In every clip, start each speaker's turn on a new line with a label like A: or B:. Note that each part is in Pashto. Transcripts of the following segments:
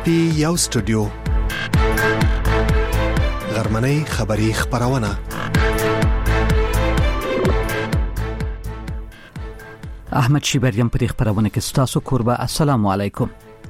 A: پی یو سټوډیو غرمنۍ خبری خبرونه
B: احمد شیبریم په دې خبرونه کې ستاسو قربا. السلام علیکم.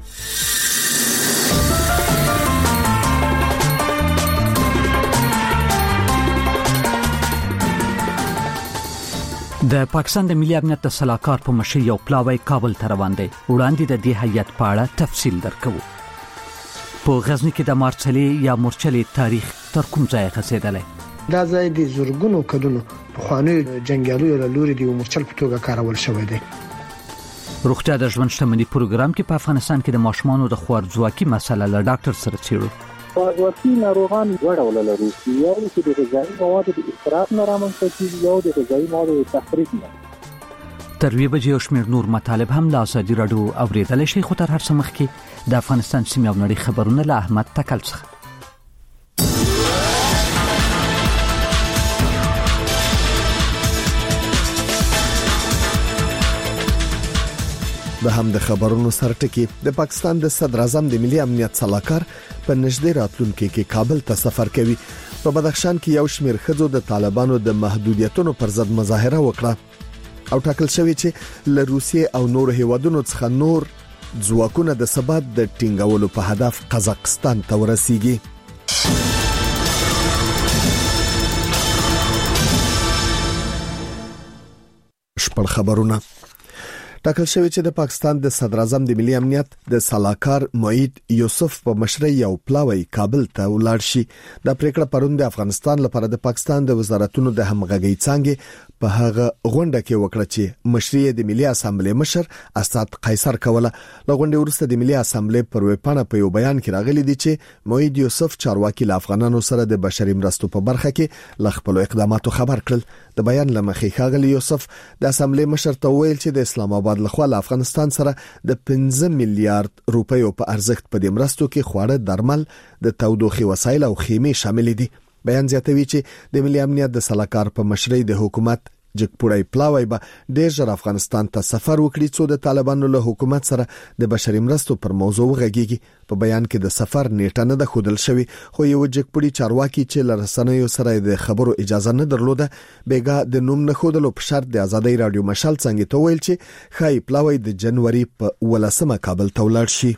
B: د پاکستان د ملي امنیت د سلاکار په مشر یو پلاوی کابل ته روان دی. وړاندې د دې هیئت په اړه تفصیل درکوو. په غزنی کې د مارچلي یا مورچلي تاریخ تر کوم ځای رسیدلی؟
C: دا ځای د زورګونو کلونو په خواني جنگیالو له لوري د مورچل په توګه کارول شوی دی.
B: روغتیا د ژوند شتمنۍ پروګرام کې په افغانستان کې د ماشومانو د خوارځواکي مسله له ډاکټر سره څیړو.
D: خوارځواکي ناروغان دوه ډوله لري، یو چې د غذایي موادو د اسراف نه رامنځته کیږي، یو د غذایي موادو د تخریب نه.
B: تر 2 بجې شمیر نور مطالب هم له ازادي راډیو اوریدل شي. خو تر هر څه مخکې د افغانستان سیمې او نړۍ خبرونه له احمد تکل څخه.
A: د هم د خبرونو سرټکی د پاکستان د صدر اعظم د ملي امنیت سلاکار په نږدې راتلونکي کې کابل ته سفر کوي. په بدخشان کې یو شمیر خځو د طالبانو د محدودیتونو پر ضد مظاهره وکړه او ټاکل شوی چې له روسیې او نور هیوادونو څخه نور ځواکونه د ثبات د ټینګولو په هدف قزاقستان ته ورسیږي. شپږ خبرونه. ټاکل شوی چې د پاکستان د صدر اعظم د ملي امنیت د سلاکار معید یوسف په مشرۍ یو پلاوی کابل ته ولاړ شي. د پریکړه پروند د افغانستان لپاره د پاکستان د وزارتونو د همغږي څنګه په هغه غونډه کې وکړه چې مشرۍ د ملي اسامبلې مشر اسد قیصر کوله. له غونډې وروسته د ملي اسامبلې پر ویبپاڼه په یو بیان کې راغلي دي چې معید یوسف چارواکي له افغانانو سره د بشري مرستو په برخه کې ل خپل اقداماتو خبر کړل. د بیان لمخې ښاغلي یوسف د اسامبلې مشر ته ویل چې د اسلام آباد لخوا له افغانستان سره د 15 میلیارډ روپیو په ارزښت په دې مرستو کې خواړه، درمل، د تودوخې وسایل او خیمې شامل دي. بیان زیاتوي چې د ملي امنیت د سلاکار په مشرۍ د حکومت جګپوړی پلاوی به ډېر ژر افغانستان ته سفر وکړي څو د طالبانو له حکومت سره د بشري مرستو پر موضوع وغږیږي. په بیان کې د سفر نیټه نه ده ښودل شوې، خو یو جګپوړی چارواکي چې له رسنیو سره د خبرو اجازه نه درلوده بیګا د نوم نه ښودلو په شرط د ازادۍ رادیو مشال څنګه ته ویل چې خای پلاوی د جنوري په 18 کابل ته ولاړ شي.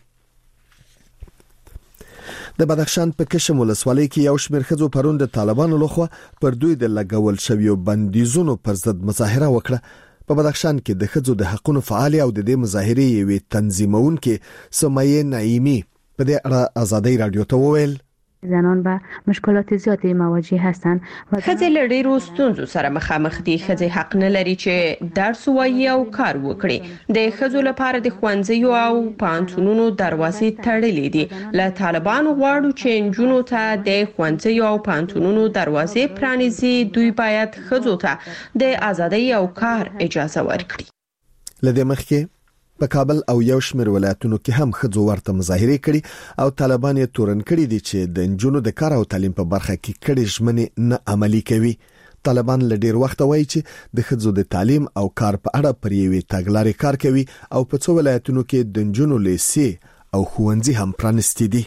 A: د بدخشان په کشم ولسوالۍ کې یو شمېر ښځو پرون د طالبانو لخوا پر دوی د لګول شویو بندیزونو پر ضد مظاهره وکړه. په بدخشان کې د ښځو د حقوقو فعال او د دې مظاهرې یوې تنظیمونکې سمیه نعیمی په دې اړه ازادۍ رادیو ته وویل
E: زنان به مشکلات زیاتی مواجه هستند.
F: ښځې له ډېرو ستونزو سره مخامخ دي. ښځې حق نه لري چې درس ووایي او کار وکړي. د ښځو لپاره د ښوونځیو او پوهنتونونو دروازې تړلې دي. له طالبانو غواړو چې نجونو ته د ښوونځیو او پوهنتونونو دروازې پرانیزي. دوی باید ښځو ته د ازادۍ او کار اجازه ورکړي.
A: لدې مخکې په کابل او یو شمېر ولایتونو کې هم ښځو ورته مظاهره کړي او طالبان یې تورن کړي دي چې د نجونو د کار او تعلیم په برخه کې کړي ژمنې نه عملي کوي. طالبان له ډیر وخت وایي چې د ښځو د تعلیم او کار په اړه پر یوې تګلارې کار کوي او په څو ولایتونو کې د نجونو لیسې او ښوونځي هم پرانیستي دي.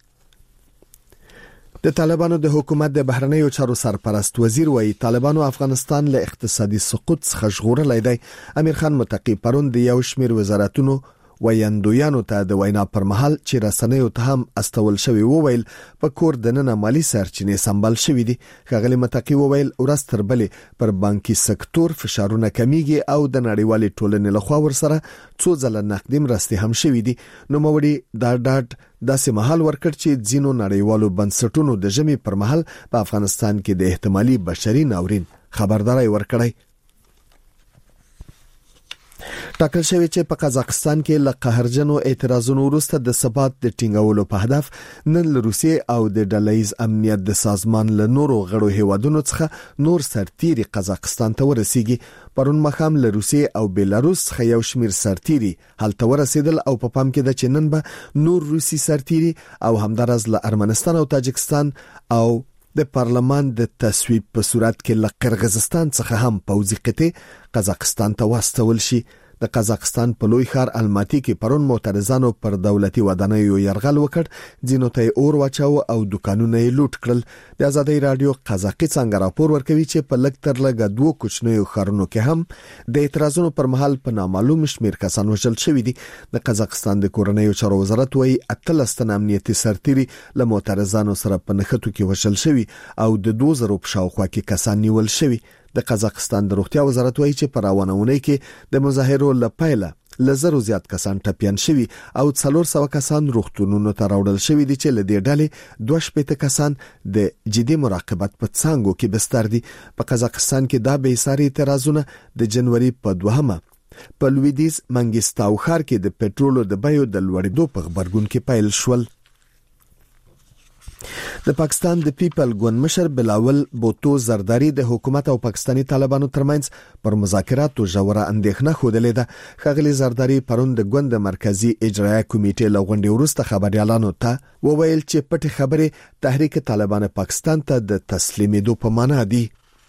A: د طالبانو د حکومت د بهرنیو چارو سرپرست وزیر وایي طالبانو افغانستان له اقتصادي سقوط څخه ژغورلی دی. امیر خان متقی پرون د یو شمېر وزارتونو ویاندویانو ته د وینا پر مهال چې رسنیو ته هم استول شوی وویل په کور دننه مالی سرچینې سمبال شوې دي. ښاغلي متقی وویل ورځ تر بلې پر بانکي سکتور فشارونه کمیږي او د نړیوالې ټولنې لخوا ورسره څو ځله نقدي مرستې هم شوې دي. نو موړي دا ډاډ داسې مهال ورکړ چې ځینو نړیوالو بنسټونو د ژمي پر مهال په افغانستان کې د احتمالي بشري ناورین خبرداري ورکړی. ټاکل شوی چې په قزاقستان کې له قهرجنو اعتراضونو وروسته د ثبات د ټینګولو په هدف نن له روسیې او د ډلهییز امنیت د سازمان له نورو غړو هیوادونو څخه نور سرتیري قزاقستان ته ورسیږي. پرون مخام له روسیې او بیلاروس څخه یو شمیر سرتیري هلته ورسېدل او په پام کې د چنن به نور روسي سرتیري او همدارز له ارمنستان او تاجکستان او د پارلمان د تصویب په صورت کې له قرغیزستان څخه هم پوځي قطع قزاقستان ته واستول شي. د قزاقستان په لوی ښار الماتي کې پرون معترضانو پر دولتي ودانیو يرغل وکړ، ځینو ته اور واچاو او دکانونه یې لوټ کړل. د آزادۍ رادیو قزاقي څنګه راپور ورکوي چې په لږ تر لږه 2 کوچنیو ښارونو کې هم د اعتراضونو پر مهال په نامعلوم شمېر کسان وژل شوي دي. د قزاقستان د کورنیو چارو وزارت وايي 18 تن امنیتي سرتیري له معترضانو سره په نښتو کې وژل شوي او د 2000 په شاوخوا کې کسان نیول شوي. د قزاقستان د روغتیا وزارت وايي چې په راونونې کې د مظاهرو لپاره لزرو زیات کسان ټپيان شوي او 400 کسان روغتونونو ته راوړل شوي دي چې لدې ډلې 2 کسان د جدي مراقبت په څانګو کې بستر دي. په قزاقستان کې دا به ساري اعتراضونه د جنوري په 2 په لویدیز منګستاو ښار کې د پټرولو د بیو د لوړېدو په خبرګون کې پیل شول. د پاکستان د پیپل ګوند مشر بلاول بوتو زرداری د حکومت او پاکستانی طالبانو ترمنځ پر مذاکراتو ژوره اندېښنه خوده لیده. ښاغلي زرداری پرون د ګوند مرکزی اجرایي کمیټې لغونډې وروسته خبريالانو ته وویل چې پټې خبرې تحریک طالبان پاکستان ته د تسلیمېدو په معنا دي.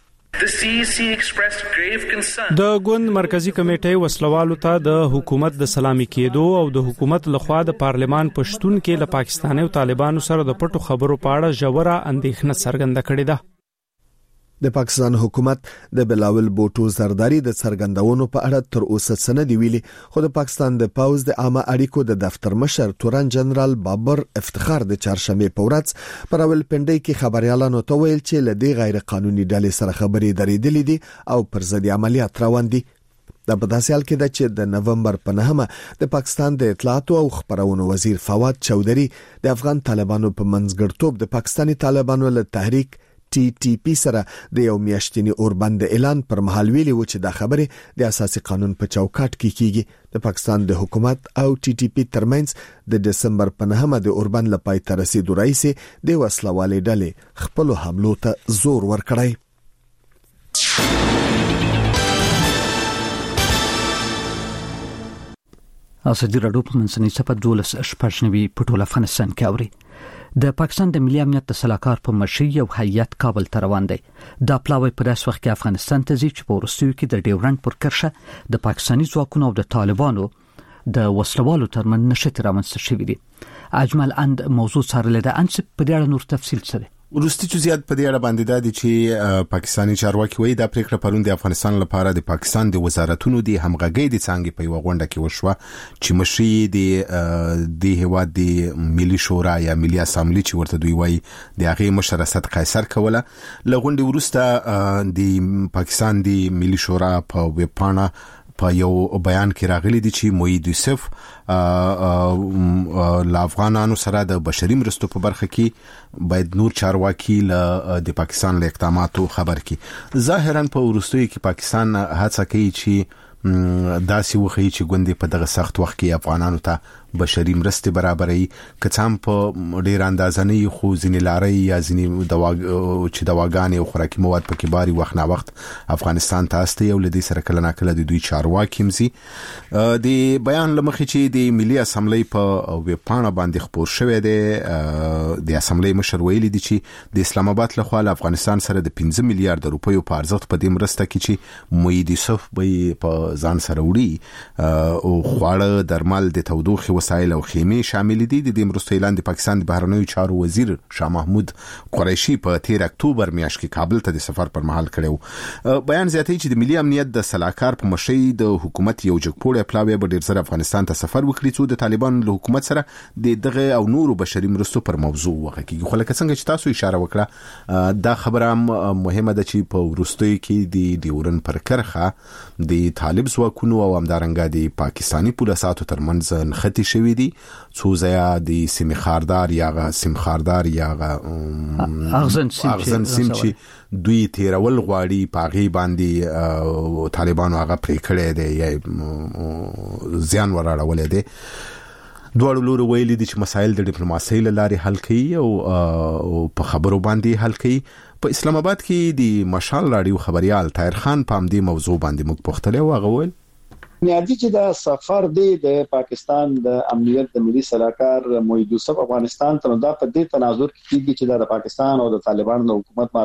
G: د ګوند مرکزی کمیټې وسلوالو ته د حکومت د سلامي کېدو او د حکومت لخوا د پارلمان پښتون کې له پاکستاني او طالبانو سره د پټو خبرو په اړه ژوره اندېښنه څرګنده کړې ده.
A: د پاکستان حکومت د بلاول بوټو زرداری د څرګندونو په اړه تر اوسه څه نه دی ویلي، خو د پاکستان د پاوز د عامه اړیکو د دفتر مشر تورن جنرال بابر افتخار د چهارشنبه په ورځ پر راولپنډي کې خبريالانو ته ویل چې لدی غیر قانوني ډلې سره خبرې درېدلې دي او پر ضد عملیات روان دي. د بداسي حال کې د چې د نومبر په 9 د پاکستان د اطلاعات او خبرونو وزیر فواد چودري د افغان طالبانو په منځګړتوب د پاکستانی طالبانو له تحریک TTP سره د یو میاشتنی اوربند اعلان پر مهال ویلي و چې د خبره د اساسي قانون په چوکاټ کې کیږي. د پاکستان د حکومت او TTP ترمنځ د دسمبر په 9 د اوربند لپاره تر رسیدو رئیس د وسلوالې ډلې خپل حملو ته زور ورکړی.
B: ازادي راډیو په منځنۍ صفحه 12 په ټول افغانستان کې اوري. د پاکستان د ملي امنیت د سلاکار په مشرۍ یو هیئت کابل ته روان دی. دا پلاوی په داس وخت کې افغانستان ته ځي چې په وروستیو کې د ډیورنډ پر کرښه د پاکستاني ځواکونو او د طالبانو د وسلوالو ترمنځ نښتې رامنځته شوې دي. اجمل اند موضوع څارلې ده. انس په دې اړه نور تفصیل سره
H: ورستي جزئیات په دې اړه باندې دا دي چې پاکستاني چارواکي وایي دا پریکړه پرون د افغانستان لپاره د پاکستان د وزارتونو د همغږۍ د څنګه په یو غونډه کې وشوه چې مشري د هیواد د ملي شورا یا ملي اسامبلې چې ورته دوی وایي د هغه مشر اسد قیصر کوله. لغونډه ورسته د پاکستان د ملي شورا په ویب پاڼه په یو بیان کې راغلي دي چې موید یوسف لا افغانانو سره د بشري مرستو په برخه کې باید نور چارواکي د پاکستان له اقداماتو خبر کړي. ظاهرا په ورستوي کې پاکستان هڅه کوي چې داسې وخی چې ګوندې په دغه سخت وخت کې افغانانو ته بشري مرستې برابرۍ کڅام په ډیر اندازه نه خو ځینې لارې یا ځینې دواګانې او خوراکي مواد پکې باري وخت نه وخت افغانستان ته استه یو لدی سره کله نه کله د دوی چارواکي مزي د بیان لمخې چې د ملي اسامبلې په ویب پاڼه باندې خبر شوې ده. د اسامبلې مشر ویلي دي چې د اسلام آباد لخوا افغانستان سره د 15 میلیارډ روپیو په ارزښت په دې مرسته کې چې موید یوسف به په ځان سره وړي او خواړه درمل د تودوخه وسایل او خیمه شامل دي. د دې مرستو اعلان د پاکستان د بهرنیو چارو وزیر شاه محمود قریشي په 13 اکتوبر میاشت کې کابل ته د سفر پر مهال کړو. بیان زیاتوي چې د ملي امنیت د سلاکار په مشرۍ د حکومت یو جګپوړی پلاوی به ډیر زر افغانستان ته سفر وکړي چې د طالبانو له حکومت سره دغه او نورو بشري مرستو پر موضوع وغږیږي. خو لکه څنګه چې تاسو اشاره وکړه دا خبره مهمه ده چې په وروستیو کې د ډیورن پر کرخه د طالب ځواکونو او همدارنګه د پاکستانی پولیساتو ترمنځ نښتې شوې دي. څو ځای د سیمې خاردار یا اغزن سیم چې دوی تیرول غواړي پاغي باندې طالبانو هغه پرې کړی دی یا زیان وراړولې دی. دوړ لور ویلي دي چې مسایل د ډیپلوماسۍ لارې حل کړي او په خبرو باندې حل کړي. په اسلام آباد کې د مشال راډیو خبريال طاهر خان په دې موضوع باندې موږ پوښتنه وغوول.
I: نیادي چې دا سفر دی د پاکستان د امنیت د ملي سلاکار موید یوسف افغانستان ته دا په دې تناظر کې چې د پاکستان او د طالبانو حکومت مابین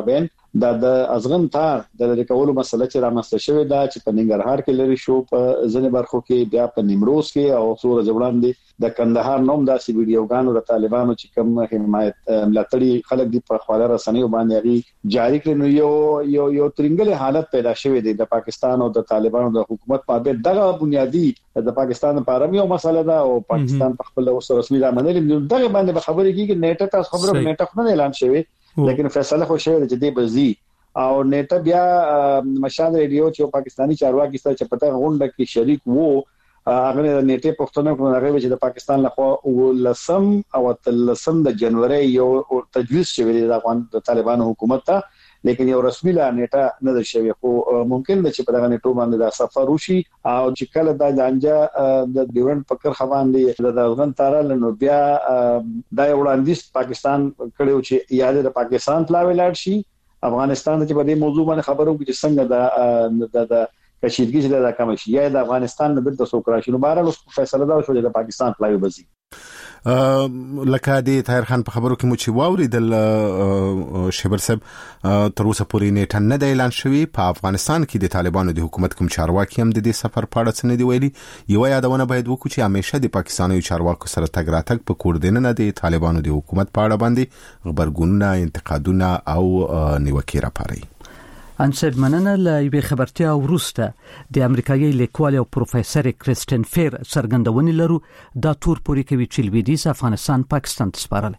I: د ازغن تار د ریکولو مسله چې رامسته شوې ده چې په ننګرهار کې لري شو په ځنې برخو کې بیا په نیمروز کې او څوره ځوړاندې د کندهار نوم داسې ویډیوګانو د طالبانو چې کوم حمایت ملاتړي خلک دي په خواله رسنیو باندې جاری کړي یو ترنګل حالت پیدا شوې ده د پاکستان او د طالبانو د حکومت په بیر دغه بنیادی د پاکستان لپاره یو مسله ده او پاکستان په خپل اوس رسمي رامنل دغه باندې خبرې کیږي نیټه تاسو خبره نیټه خو نه اعلان شوی لیکن فیصله خو شوی چې دی بزي او نیټه بیا مشال ریډیو چې پاکستانی چارواکي سره چې پته غونډه کې شریک وو هغه نیټه پښتنه کوم هغه چې د پاکستان لخوا لسم او تلسم د جنوري یو تجویز شوی دی د افغان د طالبانو حکومت ته لیکن یو رسمي لا نیټه نه ده شوی خو ممکن ده چې په دغه نیټو باندې د سفر وشي او چې کله د لانجه د ډیورنډ پکر خوان دي د افغان تارل نو بیا د وړاندیز پاکستان کړو چې یاد د پاکستان پلاوي لاړ شي افغانستان چې په دې موضوع باندې خبرو کې څنګه د کشیدګي چې د کم شي یا د افغانستان نه د سوکراشي نو بهر فیصله دا شو چې د پاکستان پلاوي بزي
H: لکه د طاهر خان په خبرو کې مو چې واوریدل شیبر صاحب تر اوسه پورې نیټه نه د اعلان شوی په افغانستان کې د طالبانو د حکومت کوم چارواکي هم د دې سفر په اړه څه نه دی ویلي یو یادونه باید وکړو چې همیشه د پاکستاني چارواکو سره تګ راتګ په کوردینه د طالبانو د حکومت په اړه باندې خبرګونونه انتقادونه او نیوکې راپاري
B: انصر مننه لایوي خبرتیا وروسته د امریکایي لیکوال او پروفیسور کریستین فیر څرګندونې لرو دا تور پوري کوي چې لویدیځ افغانستان پاکستان ته سپارل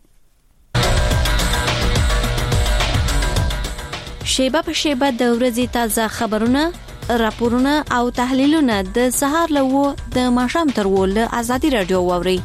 J: شیبه په شیبه د ورځې تازه خبرونه راپورونه او تحلیلونه د سهار لوو د ماښام تر ول ازادي رادیو ووري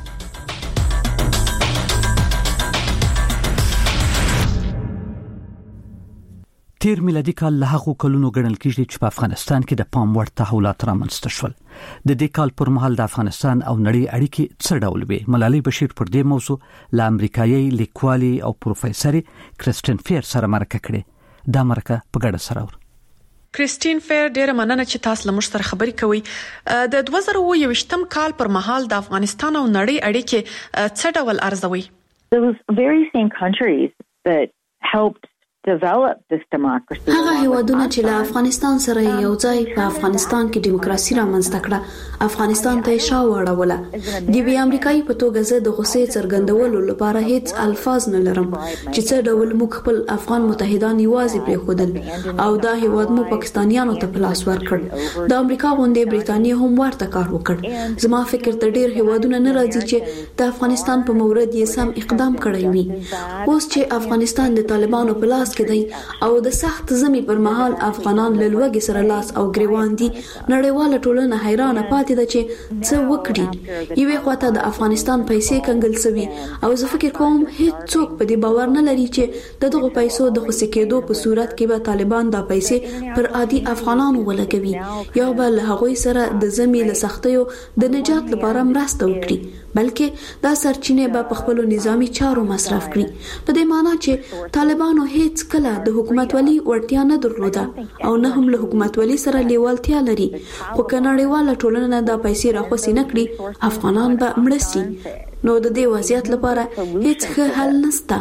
B: تیر میلادي کال له هغو کلونو ګڼل کېږي چې په افغانستان کې د پام وړ تحولات رامنځته شول د دې کال پر مهال د افغانستان او نړۍ اړیکې څه ډول وي ملالۍ بشیر پر دې موضوع له امریکایي لیکوالي او پروفیسور کریستین فیر سره مرکه کړې دا مرکه په ګډه سره ور
K: کریستین فیر ډیره مننه چې تاسو له موږ سره خبرې کوئ د 2021م کال پر مهال د افغانستان او نړۍ اړیکې څه ډول ارزوي
L: Those very same countries that helped develop this democracy.
M: هغه هیوادونه چې له افغانستان سره یو ځای په افغانستان کې دیموکراسي رامنځته کړه افغانستان ته شا وړوله د وی امریکایي په توګه زه د غوسې څرګندولو لپاره هیڅ الفاظ نه لرم چې څه ډول موږ خپل افغان متحدان یوازې پرېښودل او دا هیواد مو پاکستانیانو ته پلاس ورکړ د امریکا غونډې بریټانیا هم ورته کار وکړ زما فکر ته ډیر هیوادونه نه راځي چې د افغانستان په مورد یې سم اقدام کړی وي اوس چې افغانستان د طالبانو په لاس او د سخت زمي پر مهال افغانان له لوګي سره لاس او گریوان دي نړیواله ټولنه حیرانه پاتې ده چې څه وکړي یوه خواته د افغانستان پیسې کنګل سوي او زه فکر کوم هیڅ څوک په دې باور نه لري چې دغه پیسو د خصوصي کېدو په صورت کې به طالبان دا پیسې پر عادي افغانانو ولګوي یا به له هغوی سره د زمي له سختیو د نجات لپاره مرسته وکړي بلکې دا سرچینه به په خپل نظامی چارو مصرف کړي په دې معنی چې طالبانو هیڅ کله د حکومت ولی ورتیا نه درلوده او نه هم له حکومت ولی سره لیوالتیا لري خو کناړیواله ټولنه دا پیسې راخوسي نه کړي افغانان به مړسي نو د دې وضعیت لپاره هیڅ ښه حل نشته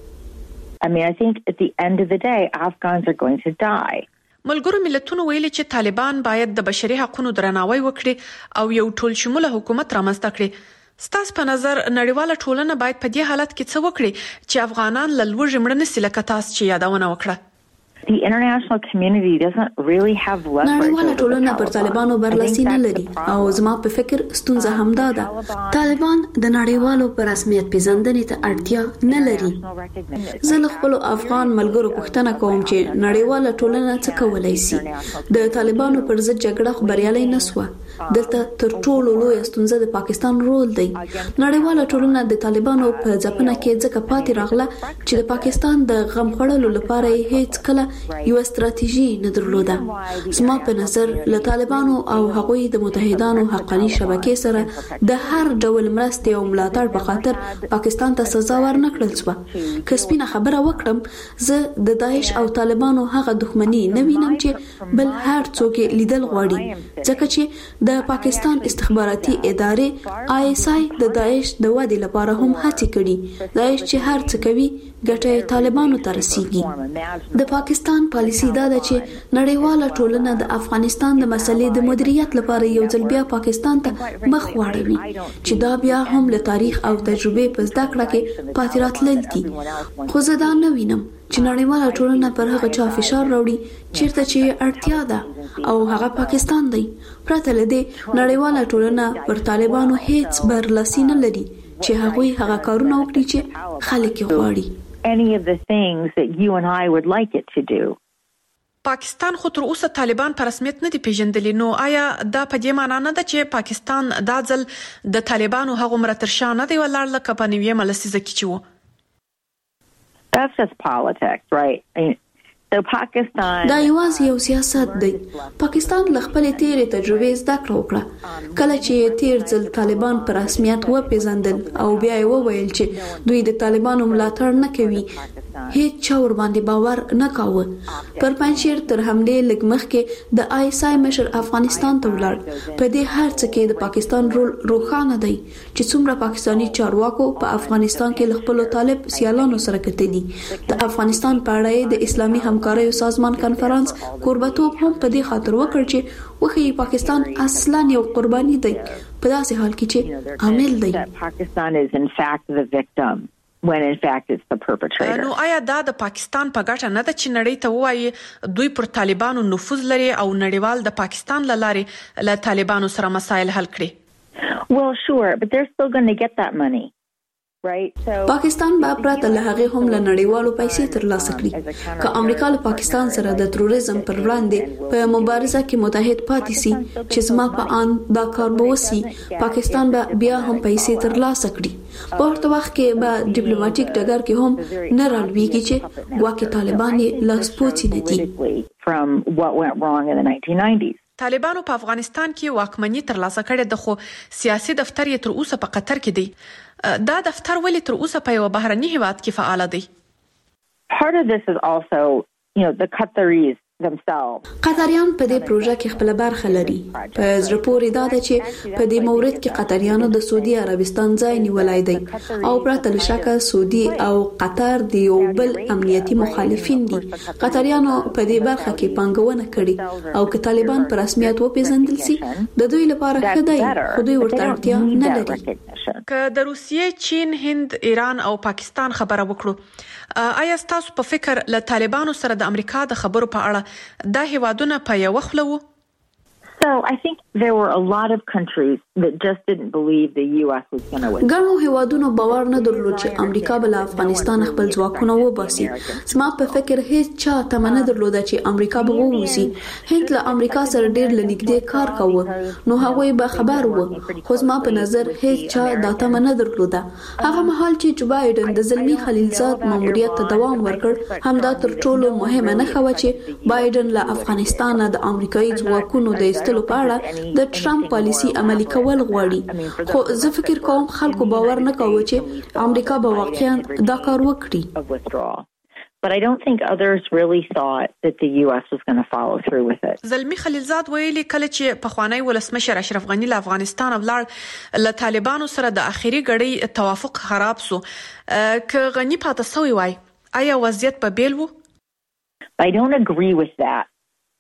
L: I mean I think at the end of the day Afghans are going to die
K: ملګرو ملتونو ویلي چې طالبان باید د بشري حقوقو درناوی وکړي او یو ټول شموله حکومت رامنځته کړي ستاسو په نظر نړیواله ټولنه باید په دې حالت کې څه وکړي چې افغانان له لوږې مړه نشي لکه تاسو چې یادونه وکړه
L: The international community doesn't really have leverage.
M: نړیواله ټولنه پر طالبانو برلاسي نه لري او زما په فکر ستونزه همدا ده طالبان د نړیوالو پر رسمیت پیژندنې ته اړتیا نه لري زه له خپل افغان ملګرو پوښتنه کوم چې نړیواله ټولنه څه کولای شي د طالبانو پر ضد جګړه خبريالي نسوه دلته تر ټولو لوی ستونزه د پاکستان رول دی نړیواله ټولنه د طالبانو په ځپنه کې ځکه پاتې راغله چې د پاکستان د غم خړلو لپاره هیڅ کله یو ستراتیژي نه درلوده زما په نظر له طالبانو او هغوی د متحدانو حقاني شبکې سره د هر ډول مرستې او ملاتړ په خاطر پاکستان ته سزا ورنکړل شو که سپینه خبره وکړم زه د داعش او طالبانو هغه دښمنی نه وینم چې بل هر څوک لیدل غواړي ځکه چې د پاکستان استخباراتي ادارې ISI د داعش د ودې لپاره هم هڅې کړي داعش چې هر څه کوي ګټه طالبانو ته رسیږي د پاکستان پاکستان پالیسي دا ده چې نړیواله ټولنه د افغانستان د مسلې د مدیریت لپاره یو ځل بیا پاکستان ته مخ واړوي چې دا بیا هم له تاریخ او تجربې په زده کړه کې پاتې راتلل دي. خو زه دا نه وینم چې نړیواله ټولنه پر هغه چا فشار راوړي چیرته چې اړتیا ده او هغه پاکستان دی. پرته له دې نړیواله ټولنه پر طالبانو هیڅ برلاسي نه لري چې هغوی هغه کارونه وکړي چې خلک غواړي.
L: Any of the things that you and I would like it to do.
K: پاکستان خو تر اوسه طالبان په رسمیت نه دي پیژندلي، نو آیا دا په دې معنی نه ده چې پاکستان دا ځل د طالبانو هغه مرترشا نه دی ولاړ لکه په نیویه ملسیزه کې چې وو؟
L: That's just politics, right? So Pakistan
M: دا یوازې یو سیاست دی. پاکستان له خپلې تیرې تجربې زده کړه وکړه. کله چې تیر ځل طالبان په رسمیت وپیژندل او بیا یې وویل چې دوی د طالبانو ملاتړ نه کوي، هیڅ چا ور باندې باور نه کاوه. پر پنځیر تر حمله لږ مخکې د ISI مشر افغانستان ته ولاړ. په دې هر څه کې د پاکستان رول روښانه دی چې څومره پاکستانی چارواکو په افغانستان کې له خپل طالب سیالانو سره کتلي. د افغانستان په اړه د اسلامي همکاریو سازمان کنفرانس کوربتوب هم په دې خاطر وکړ چې وخی پاکستان اصلا یو قرباني دی په داسې حال کې چې عامل دی.
L: Pakistan is in fact the victim when in fact it's the perpetrator.
K: نو آیا دا د پاکستان په ګټه نه ده چې نړۍ ته وایي دوی پر طالبانو نفوذ لري او نړیوال د پاکستان لاره له طالبانو سره مسایل حل کړي؟
L: Well sure, but they're still going to get that money.
M: پاکستان به پرته له هغه هم له نړیوالو پیسې ترلاسه کړي. که امریکا له پاکستان سره د تروریزم پر وړاندې په مبارزه کې متحد پاتې سي چې زما په ان دا کار به وسی، پاکستان به بیا هم پیسې ترلاسه کړي. په ورته وخت کې به ډیپلوماټیک ډګر کې هم نه رالويږي چې ګواکې طالبان لاس پوڅي نه دي.
L: From what went wrong in the 1990s.
K: طالبانو په افغانستان کې واکمني ترلاسه کړې ده، خو سیاسي دفتر یې تر اوسه په قطر کې دی. دا دفتر ولې تر اوسه په یو بهرني هیواد کې فعال دی؟
L: Part of this is also, the Qataris themselves.
M: قطریان په دې پروژه کې خپل برخه لري. په زړه پورې دا ده چې په دې مورد کې قطریانو د سعودي عربستان ځای نیولای دی او پرته له شکه سعودي او قطر د یو بل امنیتي مخالفین دي. قطریانو په دې برخه کې پانګونه کړې او که طالبان په رسمیت وپیژندل سي د دوی لپاره ښه دی، خو دوی ورته اړتیا نه لري.
K: که د روسیې، چین، هند، ایران او پاکستان خبره وکړو، آیا ستاسو په فکر له طالبانو سره د امریکا د خبرو په اړه دا هیوادونه په یو خله وو؟
L: So I think there were a lot of countries that just didn't believe the US was going to win.
M: ګڼو هیوادونو باور نه درلود چې امریکا به له افغانستان خپل ځواکونه وباسي. زما په فکر هیڅ چا تمنه درلوده چې امریکا به ووځي. هند له امریکا سره ډېر لنږدې کار کاوه، نو هغوی به خبر وو. خو زما په نظر هیڅ چا دا تمنه درلوده. هغه مهال چې جو بایدن د زلمی خلیلزاد ماموریت ته دوام ورکړ، همدا تر ټولو مهمه نه خو چې بایدن له افغانستان د امریکایي ځواکونو د په اړه د ټرمپ پالیسی عملي کول غواړي. خو زه فکر کوم خلکو باور نه کوي چې امریکا به واقعا دا کار وکړي.
L: But I don't think others really thought that the US was going to follow through with it.
K: زلمی خلیلزاد ویلي کله چې پخوانی ولسمشر اشرف غنی له افغانستان ولاړ، له طالبانو سره د اخیری غړي توافق خراب سو. که غنی پاتې سوی وای، آیا وضعیت به بیل وو؟
L: I don't agree with that.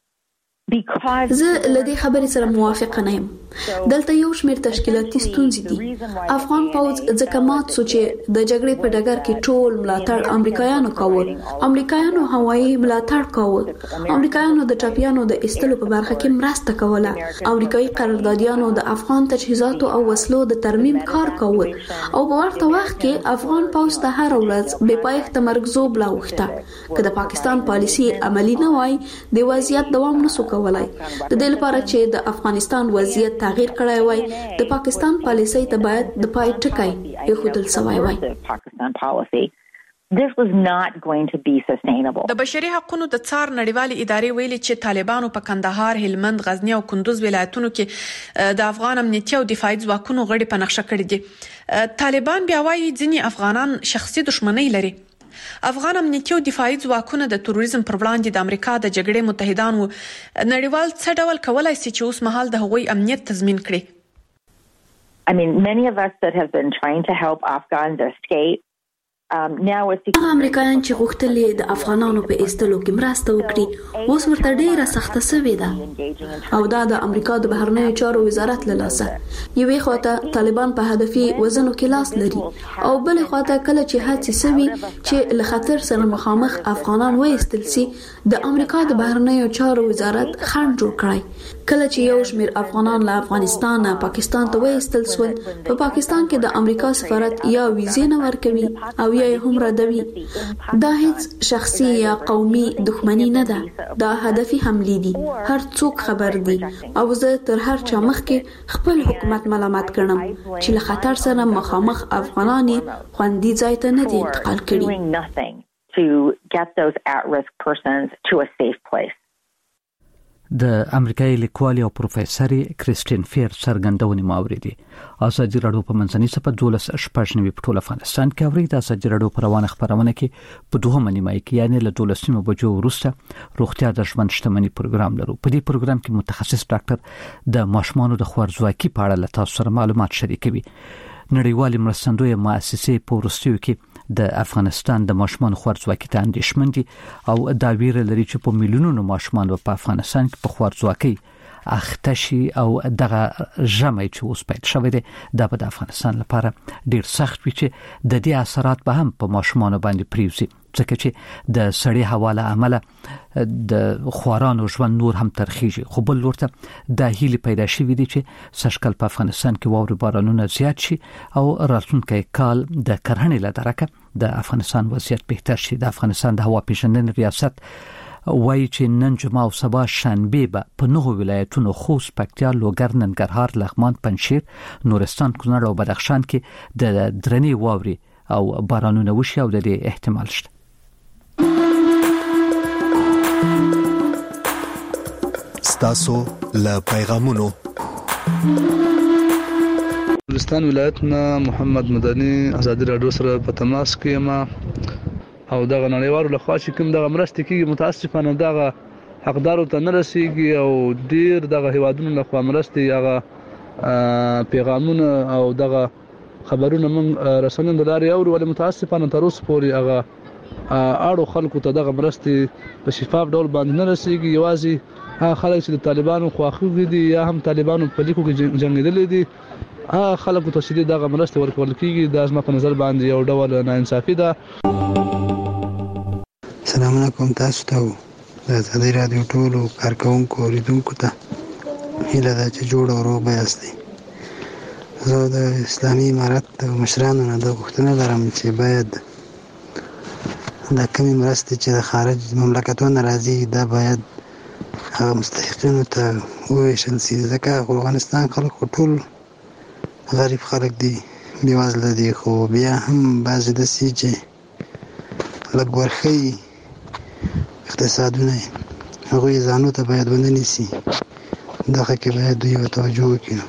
M: زه له دې خبرې سره موافقه نه یم. دلته یو شمېر تشکیلاتي ستونزې دي. افغان پوځ ځکه مات سو چې د جګړې په ډګر کې ټول ملاتړ امریکایانو کاوه. امریکایانو هوایي ملاتړ کاوه. امریکایانو د ټاپیانو د ایستلو په برخه کې مرسته کوله. امریکایي قراردادیانو د افغان تجهیزاتو او وسلو د ترمیم کار کاوه او په ورته وخت کې افغان پوځ ته هر ورځ بې پایښت مرګ بلا وخته. که د پاکستان پالیسی عملی نه وای، د وضعیت دوام نسو د دې لپاره چې د افغانستان وضعیت تغییر کړای وای، د پاکستان پالیسۍ ته باید د پای ټکی ایښودل شوی وای.
L: This was not going to be sustainable.
K: د بشري حقوقو د څار نړیوالې ادارې ویلي چې طالبانو په کندهار، هلمند، غزنی او کندوز ولایتونو کې د افغان امنیتي او دفاعي ځواکونو غړي په نقشه کړي دي. طالبان بیا وایي ځینې افغانان شخصي دښمنۍ لري. افغان امنیتي او دفاعي ځواکونه د تروریزم پر وړاندې د امریکا د جګړې متحدان وو. نړیوال څه ډول کولای شي چې اوس مهال د هغوی امنیت تضمین کړي؟
L: I mean, many of us that have been trying to help Afghans escape
M: امریکایان چې غوښتل د افغانانو په ایستلو کې مرسته وکړي اوس ورته ډیره سخته شوې ده او دا د امریکا د بهرنیو چارو وزارت له لاسه یوې خواته طالبان په هدفي وزنو کې لاس لري او بل خواته کله چې هڅې سوي چې له خطر سره مخامخ افغانان وایستل سي د امریکا د بهرنیو چارو وزارت خنډ جوړ کړی کله چې یو شمېر افغانان له افغانستان نه پاکستان ته وایستل سول په پاکستان کې د امریکا سفارت یا ویزې نه ورکوي او یا هم ردوي دا هیڅ شخصي یا قومي دښمنی نه ده دا هدفي حملې دي هر څوک خبر دي او زه تر هر چا مخکې خپل حکومت ملامت کړم چې له خطر سره مخامخ افغانان خوندي ځای ته نه دي انتقال کړي
L: to get those at-risk persons to a safe place.
B: د امریکایي لیکوال او پروفیسور کریستین فیر څرګندونې ماوریدي ازادي راډیو په منځنۍ صفحه 12 په ټول افغانستان کې اوري د ازادي راډیو پر روانه خبرونه کې په دوه نیمه کې یعنی له 12 بجو وروسته روغتیا د ژوند شتمنۍ پروګرام لرو په دې پروګرام کې متخصص ډاکټر د ماشومانو د خوارځواکۍ په اړه له تاسو سره معلومات شریکوي نړیوالې مرستندوی مؤسسې په وروستیو کې د افغانستان د ماشومان خوارځواکۍ ته اندېښمن دي او دا ویره لري چې په میلیونونو ماشومان په افغانستان کې په خوارځواکۍ اخته شي او دغه ژمي چې اوس پیل شوی دی دا په افغانستان لپاره ډیر سخت وي چې د دې اثرات به هم په ماشومان باندې پریوزي ځکه چې د سړې هوا له امله د خوارانو ژوند نور هم ترخیږي خو بل ورته د هیلې پیدا شوې دي چې سږکال په افغانستان کې واورې بارانونه زیات شي او راتلونکي کال د کرهڼې له درکه د افغانستان وضعیت بهتر شي د افغانستان د هوا پیژندنې ریاست وایي چې نن جمعه او سبا شنبه به په 9 ولایتونو خوست پکتیا لوګر ننګرهار لغمان پنجشیر نورستان کونړ او بدخشان کې د درنې واورې او بارانونه وشي او د دې احتمال شته
A: ستاسو له پیغامونو
N: بلوچستان ولایتنا محمد مدني ازادي راډیو سره په تماس کې ما او دغه نړیوالو له خوا چې کوم دغه مرستې کېږي متاسفانه دغه حقدارو ته نه رسیږي او ډیر دغه هیوادونو له خوا مرستې هغه پیغامونه او دغه خبرونه من رسنۍ د لارې اوري ولې متاسفانه تر اوسه پورې هغه اړو خلکو ته دغه مرستې په شفاف ډول باندې نه رسیږي یوازې هغه خلک چې د طالبانو خواخوږي دي یا هم طالبانو په لیکو کې جنګېدلي دي هغه خلکو ته چې دغه مرستې ورکول کېږي دا زما په نظر باندې یو ډول ناانصافي ده
O: السلام علیکم تاسو ته د ازادي راډیو ټولو کارکونکو اوریدونکو ته هیله ده چې جوړ او روغ یاستئ زه د اسلامي امارت د مشرانو نه د غوښتنه لرم چې باید د کومې مرستې چې د خارج مملکتونو راځي دا باید هغه مستحقینو ته وویشل سي ځکه افغانستان خلک ټول غریب خلک دي بېوزله دي خو بیا هم بعضې داسې چې لږ ورښیي اقتصادونه هغوی ځانو ته باید ونه نیسي دغه کې باید دوی توجه وکړي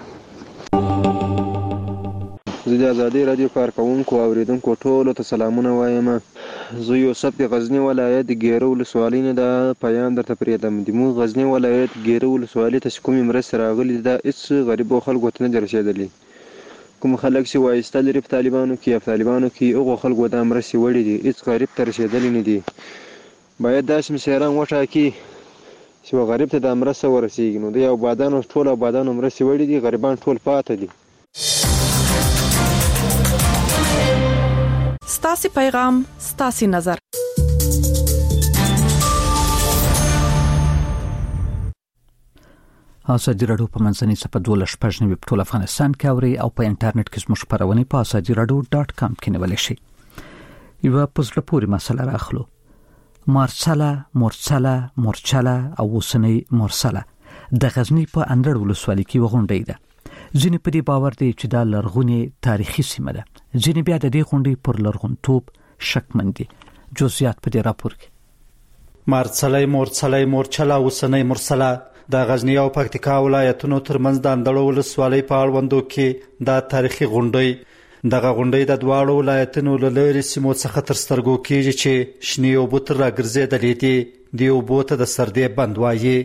P: زه د ازادي راډیو کارکونکو او اوریدونکو ټولو ته سلامونه وایم زه یوسف د غزنی ولایت ګیرو ولسوالۍ نه د پیام درته پرېږدم د موږ غزنی ولایت ګیرو ولسوالۍ ته چې کومې مرستې راغلي دا هېڅ غریبو خلکو ته نه دي رسېدلي کوم خلک چې وایسته لري په طالبانو کې یا په طالبانو کې هغو خلکو دا مرستې وړي دي هېڅ غریب ته رسېدلي نه دي باید داسې مشران وټاکي چې غریب ته دا مرسته ورسېږي نو د آبادانو ټول آبادانو مرستې وړي دي غریبان ټول پاته دي
K: ستاسو پیغام ستاسو نظر
B: ازادي راډیو په منځنۍ صفحه 12 په ټول افغانستان کې اوري او په انټرنیټ کې زموږ خبرونه په azadiradio.com کې نیول شي یو پزله پوری مسله راخلو مورچله او وسنی مرسله د غزنی په اندړ ولسوالۍ کې وغونډې ده ځینې په دې باور دي چې دا لرغونی تاریخي سیمه ده ځینې بیا د دې غونډې پر لرغونتوب شکمن دي جزئیات په دې راپور کې
Q: مورچله وسنی مرسله د غزنی او پکتیکا ولایتونو ترمنځ د اندړ ولسوالۍ په اړوندو کې دا تاریخي غونډې دغه غونډې د دواړو ولایتونو له لارې سیمو څخه تر سترګو کېږي چې شنې اوبه تر راګرځېدلې دي دې اوبو ته د سردې بند وایي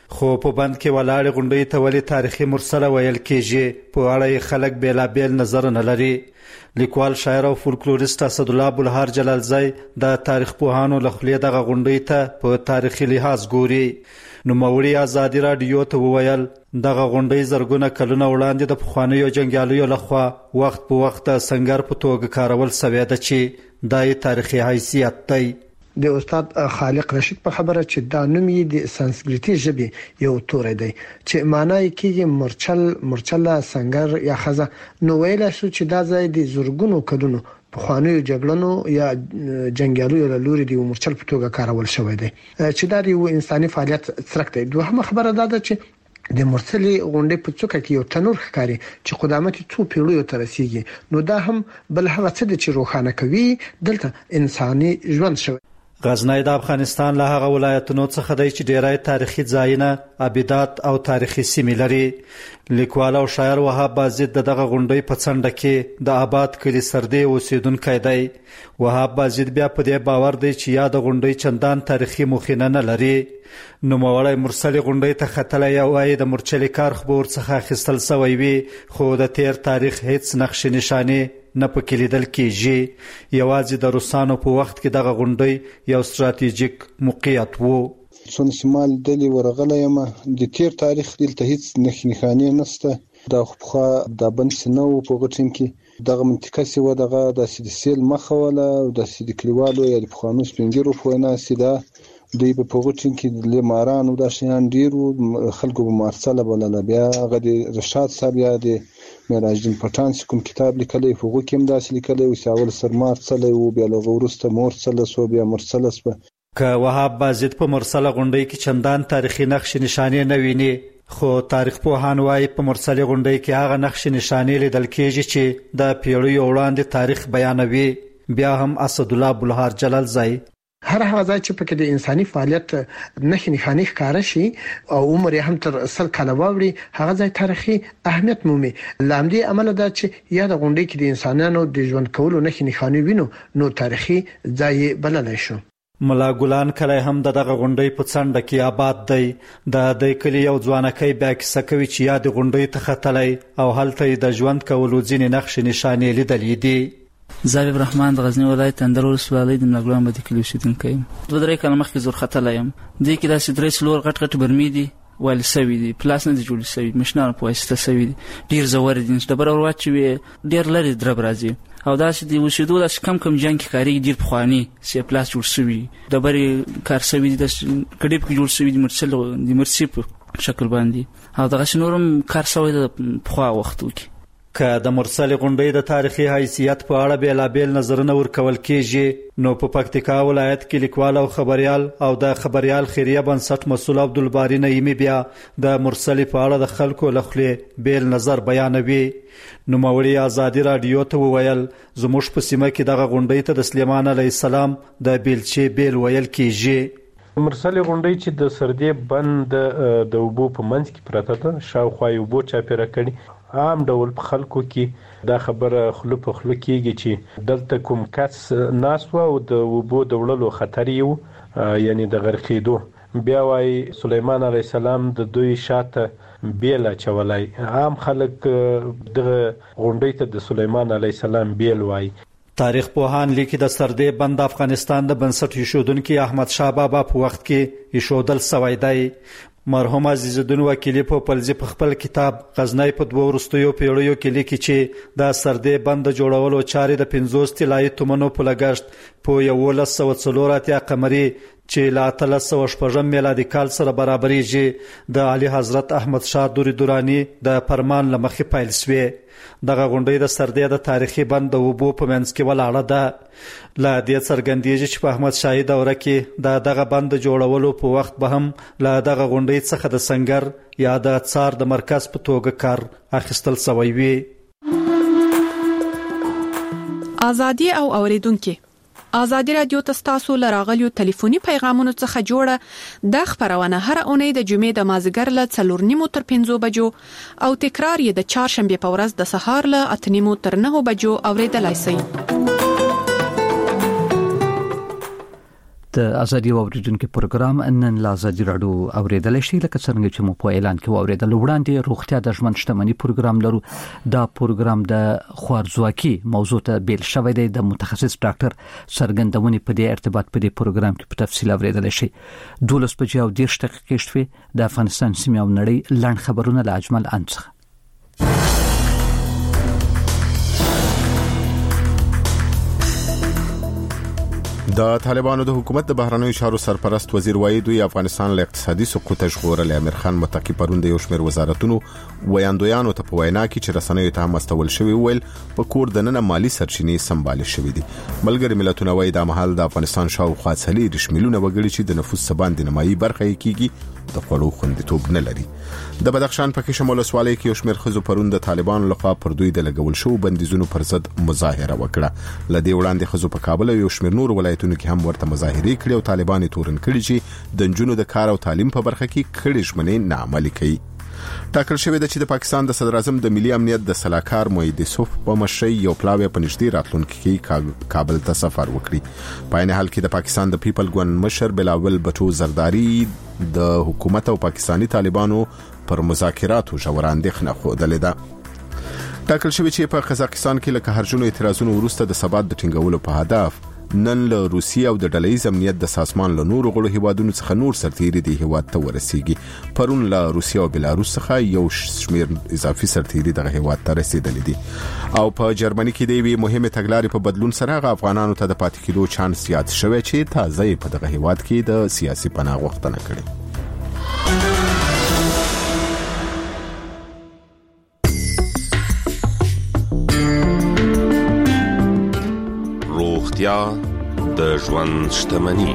Q: خو په بند کې ولاړې غونډې ته ولې تاریخي مرسله ویل کېږي په اړه یې خلک بېلابېل نظر نه لري. لیکوال شاعر او فولکلوریست اسدالله بلهار جلالزی د تاریخ پوهانو له خولې دغه غونډې ته په تاریخي لحاظ ګوري. نوموړي ازادي راډیو ته وویل دغه غونډې زرګونه کلونه وړاندې د پخوانیو جنګیالیو لخوا وخت په وخت د سنگر په توګه کارول سوی ده چې دا یې تاریخي حیثیت دی.
C: د استاد خالق رشید په خبره چې دا نوم یې د سانسکریټي ژبې یو توری دی چې معنی کېږي مرچله سنگر یا خزه. نو ویل شو چې دا ځای د زرګونو کلونو پخوانیو جګړنو یا جنگیالیو له لوري د مرچل په توګه کارول شوی دی چې دا یو انساني فعالیت څرک دی. دوهمه خبره دا ده چې د مرسلي غونډې په څوکه کې یو تنور ښکاري چې قدامت څو پیړیو ته رسیږي. نو دا هم بل هغه څه چې روښانه کوي دلته انساني ژوند شوی.
Q: غزنی د افغانستان له هغه ولایتونو څخه دی چې ډیری تاریخي ځایونه، ابدات او تاریخي سیمې لري. لیکوال او شاعر وهاب بازید دغه غونډې په څنډه کې د آباد کلي سردې اوسیدونکی دی. وهاب بازید بیا په دې باور دی چې یا د غونډې چندان تاریخي مخینه نه لري. نوموړی مرسلې غونډې ته ختلی او ای د مرچلې کار خو به ورڅخه اخیستل سوی وي، خو د تیر تاریخ هیڅ نقشې نشانې نه پکې لیدل کېږي. یوازې د روسانو په وخت کې دغه غونډۍ یو ستراتیژیک موقعیت و.
R: څون شمال دلی ورغلی یم، د تیر تاریخ دلته هیڅ نښانې نشته. دا خو پخوا د بند سینه و په غټین کې دغه منطقه سی و دغه د سیل مخه ولا او د سید کلیوالو یا د پخوانو سپینګرو په وینا سیده دوی په غټین کې د ماران او د شیان ډیرو خلکو په مارسله بلله. بیا هغه د رشاد صاحب یا د معراج الدین پټان کوم کتاب لیکلی په هغه کې هم داسې لیکلی و چې اول سرمار څلی و، بیا له وروسته مورسله سو، بیا مرسله سوه.
Q: که وهاب بازید په مرسله غونډۍ کې چندان تاریخي نقشې نشانې نه ویني، خو تاریخ پوهان وایي په مرسلې غونډۍ کې هغه نقشې نشانې لیدل کېږي چې د پیړیو وړاندې تاریخ بیانوي. بیا هم اسدالله بلهار جلالزی
C: هر هغه ځای چې پکې د انساني فعالیت نښې نښانې ښکاره شي او عمر یې هم تر 100 کاله واوړي، هغه ځای تاریخي اهمیت مومي. له همدې امله دا چې یا د غونډۍ کې د انسانانو د ژوند کولو نښې نښانې وینو نو تاریخي ځای بللی شو.
Q: ملا ګلان کلی هم دغه غونډۍ په څنډه کې آباد دی. د کلي یو ځوانکی بیا کیسه کوي چې یا د غونډۍ ته ختلی او هلته یې د ژوند کولو ځینې نقشې نښانې لیدلې دي.
S: زابب رحمان د غزنی ولایت اندر ولسوالۍ د ملاګلان بدی کلی اوسیدونکی یم. 2-3 کاله مخکې زور ختلی یم. دې کې داسې 3 غټ غټ برمې دي ویل سوي دي، پلاس نه دي جوړ سوي، مشنان په واسطه سوي دي، ډیر زور دي. ډبره ور واچوي ډیر لري درب راځي او داسې د اوسېدو داسې کم جنګ کې کاري ډیر پخواني سی پلاس جوړ سوي، ډبرې کار سوي دي، د کډیب کې جوړ سوي دي، مرسل د مرسي په شکل باندې او دغه نورم کار سوي د پخوا وختو کې.
Q: که د مرسل غونډۍ د تاریخي حیثیت په اړه بیلابیل نظرونه ورکول کېږي، نو په پکتیکا ولایت کې لیکوال او خبریال او د خبریال خیریه بنسټ مسؤل عبدالباری نعیمي بیا د مرسل په اړه د خلکو له خولې بیل نظر بیانوي. نوموړي ازادي راډیو ته وویل زموږ په سیمه کې دغه غونډۍ ته د سلیمان علیه السلام د بیلچې بیل ویل کېږي.
T: مرسل غونډۍ چې د سردې بند د اوبو په منځ کې پرته ده، شاوخوا یې اوبو چاپېره کړي. عام ډول په خلکو کې دا خبره خلو په خلو کېږي چې دلته کوم کس ناس و او د اوبو د وړلو خطر یو یعنی د غرقېدو. بیا وايي سلیمان علیه السلام د دوی شاته بیل اچولی. عام خلک دغه غونډۍ ته د سلیمان علیه السلام بیل وايي.
Q: تاریخ پوهان لیکي د سردې بند افغانستان د بنسټ ایښودونکي احمد شاه بابا په وخت کې ایښودل سوی دی. مرحوم عزیز الدین وکیلی په پلزی په خپل کتاب غزنی په 2 وروستیو پیړیو کې لیکي چې د سردې بند جوړولو چارې د 50 طلایي تومنو په لګښت په 1184 قمري چې له 1306 میلادي کال سره برابرېږي د علي حضرت احمد شاه دوری دورانی د فرمان لمخې پیل شوې. دغه غونډۍ د سردې د تاریخي بند د اوبو په منځ کې ولاړه ده. له دې څرګندېږي چې په احمد شاهي دوره کې دغه بند جوړولو په وخت به هم له دغه غونډۍ څخه د سنگر یا د څار د مرکز په توګه کار اخیستل سوی وي.
K: ازادي او اوریدونکو، ازادي رادیو تاسو لراغلیو ټلیفوني پیغامونو څخه جوړه د خبرونه هر اونۍ د جمعې د مازیګر له 4:30 تر 5 بجو او تکرار یې د چهارشنبه په ورځ د سهار له 8:30 تر 9 بجو اوریدلای شئ.
B: د ازادي اوریدونکو پروګرام نن لا ازادي رادیو اوریدل شي لکه څنګه چې مو په اعلان کې اوریدل وړاندې روغتیا د ژوند شتمنۍ پروګرام لرو. دا پروګرام د خوارزواکي موضوع ته بیل شوی دی. د متخصص ډاکټر سرګندونې په دې ارتباط په دې پروګرام کې په تفصیل اوریدل شي. 12:10 شوي د افغانستان سیمه او نړۍ لاند خبرونه له اجمل انڅخه.
H: د طالبانو د حکومت د بهرنیو چارو سرپرست وزیر وایي دوی افغانستان له اقتصادي سقوط ژغورل. امیر خان متقی پروند یو شمېر وزارتونو ویاندویانو ته په وینا کې چې رسنیو ته مستول شوی ویل په کور دننه مالی سرچینې سمبال شوې دي. ملګری ملتونه وایي د مهال د افغانستان شاوخوا 40 ملیونه وګړي چې د نفوس سباندې نمایي برخه یې کیږي د خلکو خوندیتوب نه لري. د بدخشان په کې شمال سوالي کې یو شمېر خزو پروند د طالبانو لخوا پر دوی د لګول شو بندیزونو پر ضد مظاهره وکړه. لدی وړاندې خزو په کابل یو شمېر نور ولایتونو کې هم ورته مظاهره کړې او طالبان تورن کړي چې د جنونو د کار او تعلیم په برخه کې کړي ژمنې نه عملي کوي. ټاکل شوی دی چې د پاکستان د صدر اعظم د ملي امنیت د سلاکار موحد یوسف په مشرۍ یو پلاوی په نږدې راتلونکي کې کابل ته سفر وکړي. په عین حال کې د پاکستان د پیپل ګوند مشر بلاول بټو زرداری د حکومت او پاکستانی طالبانو پر مذاکراتو ژور اندېښنه خوده ده. ټاکل شوی چې په قزاقستان کې لکه هرجنو اعتراضونو وروسته د ثبات د ټینګولو په هدف نن له روسیې او د ډلهییز امنیت د سازمان له نورو غړو هیوادونو څخه نور سرتیري د هیواد ته ورسیږي. پرون له روسیې او بلاروس څخه یو شمېر اضافي سرتیري دغه هیواد ته رسیدلي دي. او په جرمني کې د یوې مهمه تګلارې په بدلون سره هغه افغانانو ته د پاتې کېدو چانس زیات شوی چې تازه په دغه هیواد کې د سیاسي پناه غوښتنه کړې.
U: د ژوند شتمنۍ.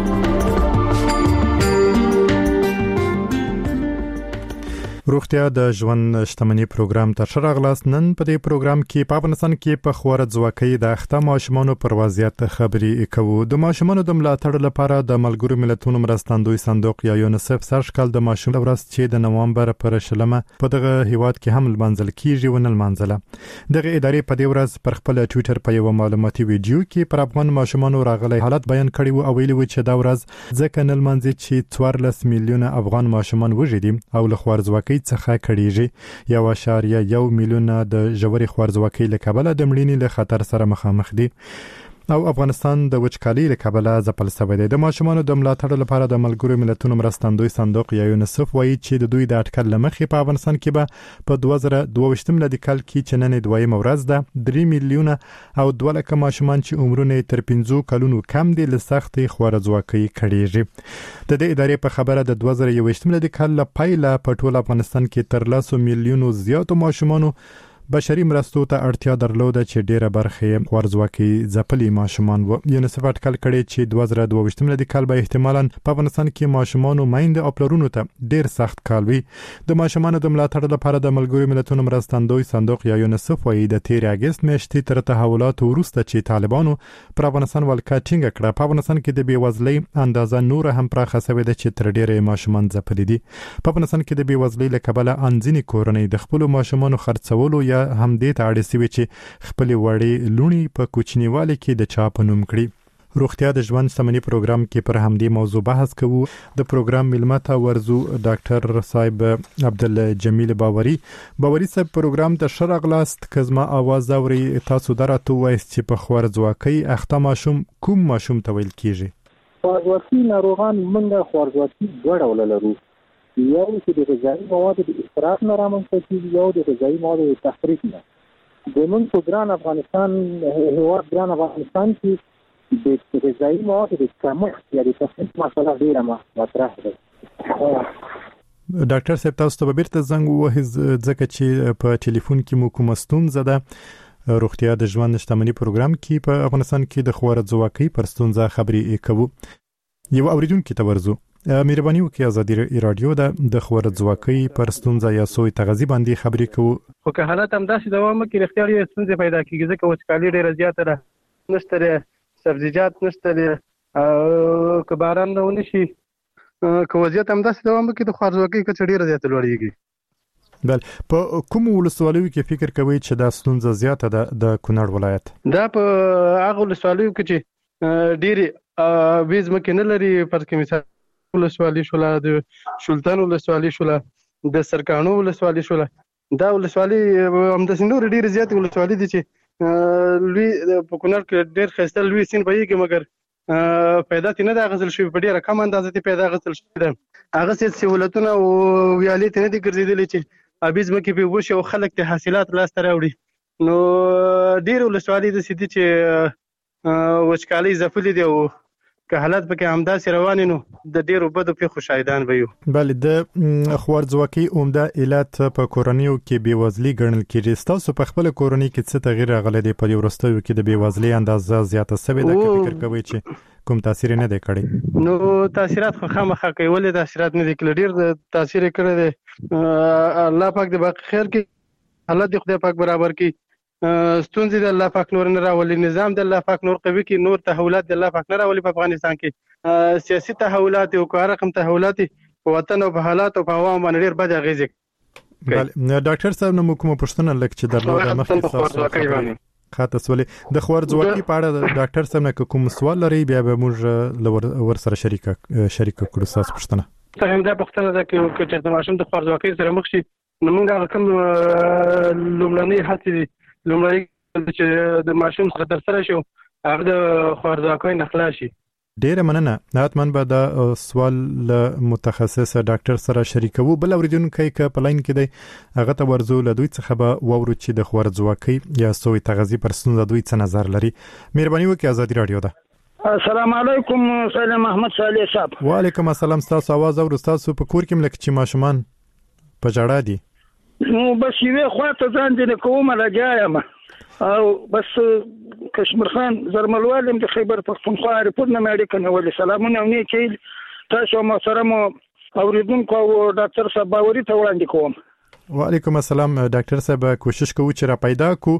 V: روغتیا د ژوند شتمنۍ پروګرام ته شراغلاست. نن په دې پروګرام کې په افغانستان کې په خوارځواکۍ د اخته ماشومانو پر وضعیت خبرې کوو. د ماشومانو د ملاتړ لپاره د ملګرو ملتونو مرستندوی صندوق یا یونیسف سرشکل د ماشوم ورځ چې د نوامبر پر 20 په دغه هیواد کې هم لمانځل کیږي ونه لمانځله. دغه ادارې په دې ورځ پر خپل ټوئیټر په یو معلوماتي ویډیو کې پر افغان ماشومانو راغلي حالت بیان کړی او ویلي و چې دا ورځ ځکه نه لمانځي چې 14 میلیونه افغان ماشومان وژدي او له خوارځواکۍ څخه کړيږي. 1.1 میلیون د ژورې خوارځواکۍ له کبله د مړینې له خطر سره مخامخ دي او افغانستان د وچکالۍ له کبله ځپل شوی دی. د ماشومانو د ملاتړ لپاره د ملګرو ملتونو مرستندوی صندوق یا یونیسف وایي چې د دوی د اټکل لمخې په افغانستان کې به په 2022 میلادي کال کې چې نن دویمه ورځ ده 3 میلیونه او 2 لک ماشومان چې عمرونه تر 15 کلونو کم دي له سختې خوارځواکۍ کړيږي. د دې ادارې په خبره د 2021 میلادي کال له پیله په ټول افغانستان کې تر 100 میلیونو زیاتو ماشومانو بشري مرستو ته اړتیا درلوده چې ډیره برخه خوارځواکۍ ځپلي ماشومان وو. یونیسف اټکل کړي چې 2022 میلادي کال به احتمالاً په افغانستان کې ماشومان مایند او پلرونو ته ډیر سخت کال وي. د ماشومان د ملاتړ لپاره د ملګرو ملتونو مرستندوی صندوق یا یونیسف وایي د 13 اگست میاشتې تر تحولات وروسته چې طالبانو پر افغانستان ولکه ټینګه کړه په افغانستان کې د بیوزلۍ اندازه نور هم پراخه شوې ده چې تر ډیره ماشومان ځپلي دي. په افغانستان کې د بیوزلۍ له کبله انځنی کورنۍ د خپل ماشومان خرڅولو یا هم دې ته اړ شوي چې خپل وړي لونی په کوچنیوالي کې د چا په نوم کړي. روغتیا د ژوند شتمنۍ پروګرام کې پر همدې موضوع بحث کوو. د پروګرام ملمته ورزو ډاکټر صاحب عبدالجمیل باوري صاحب پروګرام ته شراغلاست. کزما आवाज اوري تاسو درته وایست چې په خوارځواکۍ اخته ماشوم کوم ماشوم ته ویل کیږي؟
D: خوارځواکۍ ناروغان موږ خوارځواکۍ دوه ډول لرو. یو چې د غذایي موادو د اسراف نه رامنځته کېږي او د غذایي موادو د تخریب نه. زموږ په ګران افغانستان کې د غذایي موادو د کمښت یا د تخریب مسله ډېره مطرح ده.
V: ډاکټر صاحب تاسو ته بیرته زنګ ووهئ ځکه چې په ټلیفون کې مو کومه ستونزه ده. روغتیا د ژوند شتمنۍ پروګرام کې په افغانستان کې د خوارځواکۍ پر ستونزه خبرې کوو. یو اوریدونکو ته ورزو مهرباني وکړئ ازادي رادیو د خوارځواکۍ پر ستونزه یا سوی تغذیه باندې خبرې کوو.
W: خو که حالت هم داسې دوام وکړي رښتیا ډېرې ستونزې پیدا کېږي ځکه وچکالي ډېره زیاته ده. نشته سبزیجات نشته او که باران نه ونشي که وضعیت هم داسې دوام وکړي د خوارځواکۍ کچه ډېره زیاته لوړېږي.
V: بل په کوم ولسوالیو کې فکر کوئ چې دا ستونزه زیاته ده د کونړ ولایت؟
W: دا په هغه ولسوالیو کې چې ډېرې ویز مکه نه لري پر کې مثال ولسوالي شوله د سلطان ولسوالي شوله د سرکانو ولسوالي شوله دا ولسوالي همداسې نور ډېر زیات ولسوالي دي چې لوی په کونړ کې ډېر ښایسته لوی سیند بهیږي مګر پیدا تی نه دا غسل شوی په ډیره کم اندازه تی پیدا غسل شوی ده هغه څه سہولتونه او ویالې ته نه دي ګرځېدلې چې ابيز مکه په وښه او خلک ته حاصلات لاس ته راوړي نو ډیر ولسوالي د سيدي چې وچکالي زفلې دی او که حالات پکې همداسې روان نو د ډیرو بدو پیښو شاهدان به یو.
V: بله د خوارځواکۍ عمده علت په کورنیو کې بېوزلي ګڼل کېږي. ستاسو په خپله کورنۍ کې څه تغییر راغلی دی په دې وروستیو کې د بېوزلۍ اندازه زیاته سوې ده که فکر کوئ چې کوم تاثیر نه دی کړی؟
W: نو تاثیرات خو خامخا کوي ولې تاثیرات نه دي کړي ډېر د تاثیر کړی دی الله پاک د باقي خیر کې حالت د خدای پاک برابر کړي ستونزې د الله پاک نور نه راولي نظام د الله پاک نور قوي کې نور تحولات د الله پاک نه راولي په افغانستان کې سیاسي تحولات او کار رقم تحولات په وطن او په حالات او په عوام باندې ډېر بد اغیزه
V: بله ډاکټر صاحب نو کوم پوښتنه لکه چې درلوده مخکې تاسو خاطر ولې د خوارځواکۍ په اړه ډاکټر صاحب نه کوم سوال لري بیا به موږ ور سره شریک کړو تاسو پوښتنه
W: څنګه دا پوښتنه ده چې د ماشوم د خوارځواکۍ سره مخ شي نو موږ کوم لومړنۍ هڅې لومړی چې د ماشوم سره تر سره شو هغه د خوارځواکۍ نه خلاص شي.
V: ډیره مننه حتمن به دا سوال متخصص ډاکټر سره شریکوو. بل اوریدونکو کې په لاین کې دی هغه ته ورزو له دوی څخه به وورو چې د خوارځواکۍ یا سوی تغذیه پر ستونزه دوی څه نظر لري. مهرباني وکړئ ازادي رادیو ده.
E: السلام علیکم سلام محمد صالح صاحب.
V: وعلیکم السلام. تاسو आवाज او تاسو په کور کې ملک چې ماشومان په جړا دي
E: نو بس یوه خواته ځان دې کوم راځم او بس کشمیر خان زرملوالم د خیبر پختونخوا ریپورت نه مې کنه ولې سلامونه او نه چې تاسو محترم اوریدونکو او ډاکټر صاحب باوري ته وړاندې کوم.
V: وعلیکم السلام ډاکټر صاحب کوشش کوو چې را پیدا کو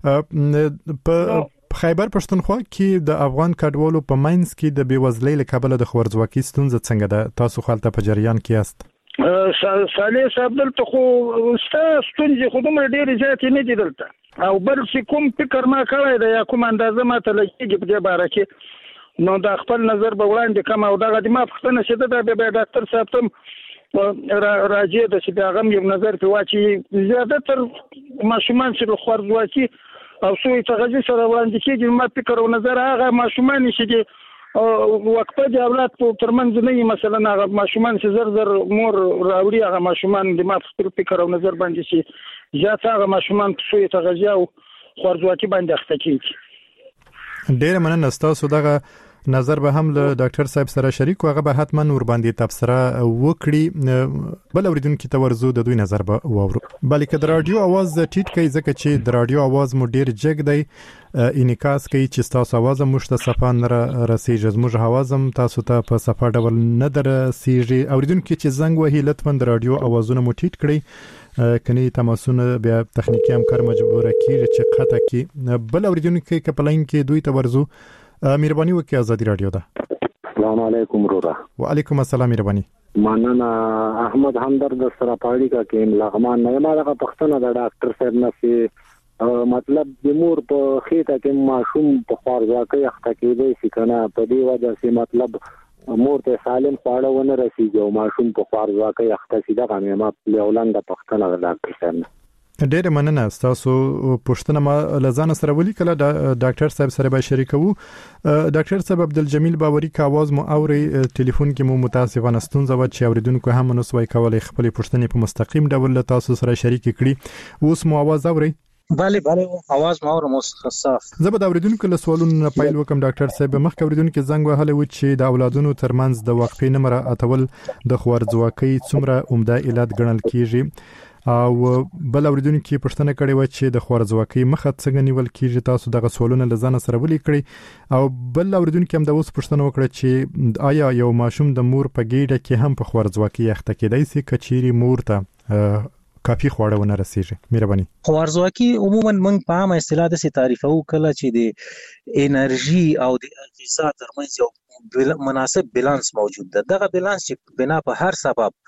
V: په خیبر پښتونخوا کې د افغان کډوالو په ماینز کې د بیوزلۍ له کبله د خوارځواکۍ ستونزه څنګه ده؟ تاسو خپل په جریان کې یاست؟
E: صالح صاحب دلته خو ستونزې خو دومره ډېرې زیاتې نه دي دلته او بل چې کوم فکر ما کړی دی یا کوم اندازه ما ته لګېږي په دې باره کې نو دا خپل نظر به وړاندې کړم او دغه د ما پوښتنه چې ده بیا ډاکټر صاحب ته راجع ده چې بیا هغه هم یو نظر پرې واچوي. زیاتره ماشومان چې د خوارځواکي او سوی تغذیې سره وړاندې کېږي ما فکر او نظر هغه ماشومان چې دي وقفه د اولاد په ترمنځ نه مثلا هغه ماشومان چې زر زر مور راوړي هغه ماشومان د ما خپل فکر او نظر باندې چې زیات هغه ماشومان په سوی تغذیه او خوارځواکي باندې اخته کیږي.
V: ډېر مننه تاسو دغه نظر به هم له ډاکټر صاحب سره شریک او هغه به حتما ور باندې تبصره وکړي. بل اوریدونکو ته ورزو د دوی نظر به وورو. بلکې د رادیو आवाज ټیټ کوي ځکه چې د رادیو आवाज مو ډیر جګ دی انعکاس کوي چې تاسو आवाज مو شته صفه نه رسیږي زموږ आवाज هم تاسو ته په صفه ډول نه درسیږي. اوریدونکو چې زنګ وهي لطفا د رادیو आवाजونه مو ټیټ کړئ کني تماسونه بیا تخنیکی همکار مجبور کیږي چې قطع کی. بل اوریدونکو کې کپلاین کې دوی ته ورزو. مهرباني وکړئ ازادي رادیو ده.
F: السلام علیکم ورورا.
V: وعلیکم السلام. مهرباني.
F: مننه احمد همدرد سره پاړی کا کې لغمان نه ما دغه پښتنه د ډاکټر صاحب نه سي مطلب د مور په خېټه کې ماشوم په خوارځواکۍ اخته کېدی شي کنه په دې وجه سي مطلب مور ته سالم خواړه ونه رسیږي او ماشوم په خوارځواکۍ اخته شي دغه ما له ولنده پښتنه د ډاکټر صاحب نه.
V: ډېر مننه تاسو پوښتنه ما لزان سره ولیکله ډاکټر صاحب سره به شریکو. ډاکټر صاحب عبدالجمیل باوري کا आवाज مو اوري ټلیفون کې مو متاسفانه ستونزه و چې اوریدونکو هم نو سوي کولای خپل پوښتنې په مستقیم ډول تاسو سره شریک کړي. اوس مو आवाज اوري؟
G: بله आवाज ما اورم صاف.
V: زه به د اوریدونکو له سوالونو پیل وکم. ډاکټر صاحب مخکې اوریدونکو زنګ وهله و چې د اولادونو ترمنځ د وقفې نمبر اتول د خوارځواکۍ څومره عمده علت ګڼل کیږي او بل اوریدونکو پوښتنه کړې و چې د خوارځواکۍ مخه څنګه نیول کیږي. تاسو دغه سوالونه لزان سره ولیکړي او بل اوریدونکو هم د اوس پوښتنه وکړه چې آیا یو ماشوم د مور په ګیډه کې هم په خوارځواکۍ اخته کېدای شي کچيري مور ته کافي خواړه ونه رسیږي؟ مهرباني.
G: خوارځواکي عموما موږ په عامه اصطلاح د تعریفو کله چې د انرژي او د غذا ترمنځ یو مناسب بیلانس موجود ده. دغه بیلانس چې بنا په هر سبب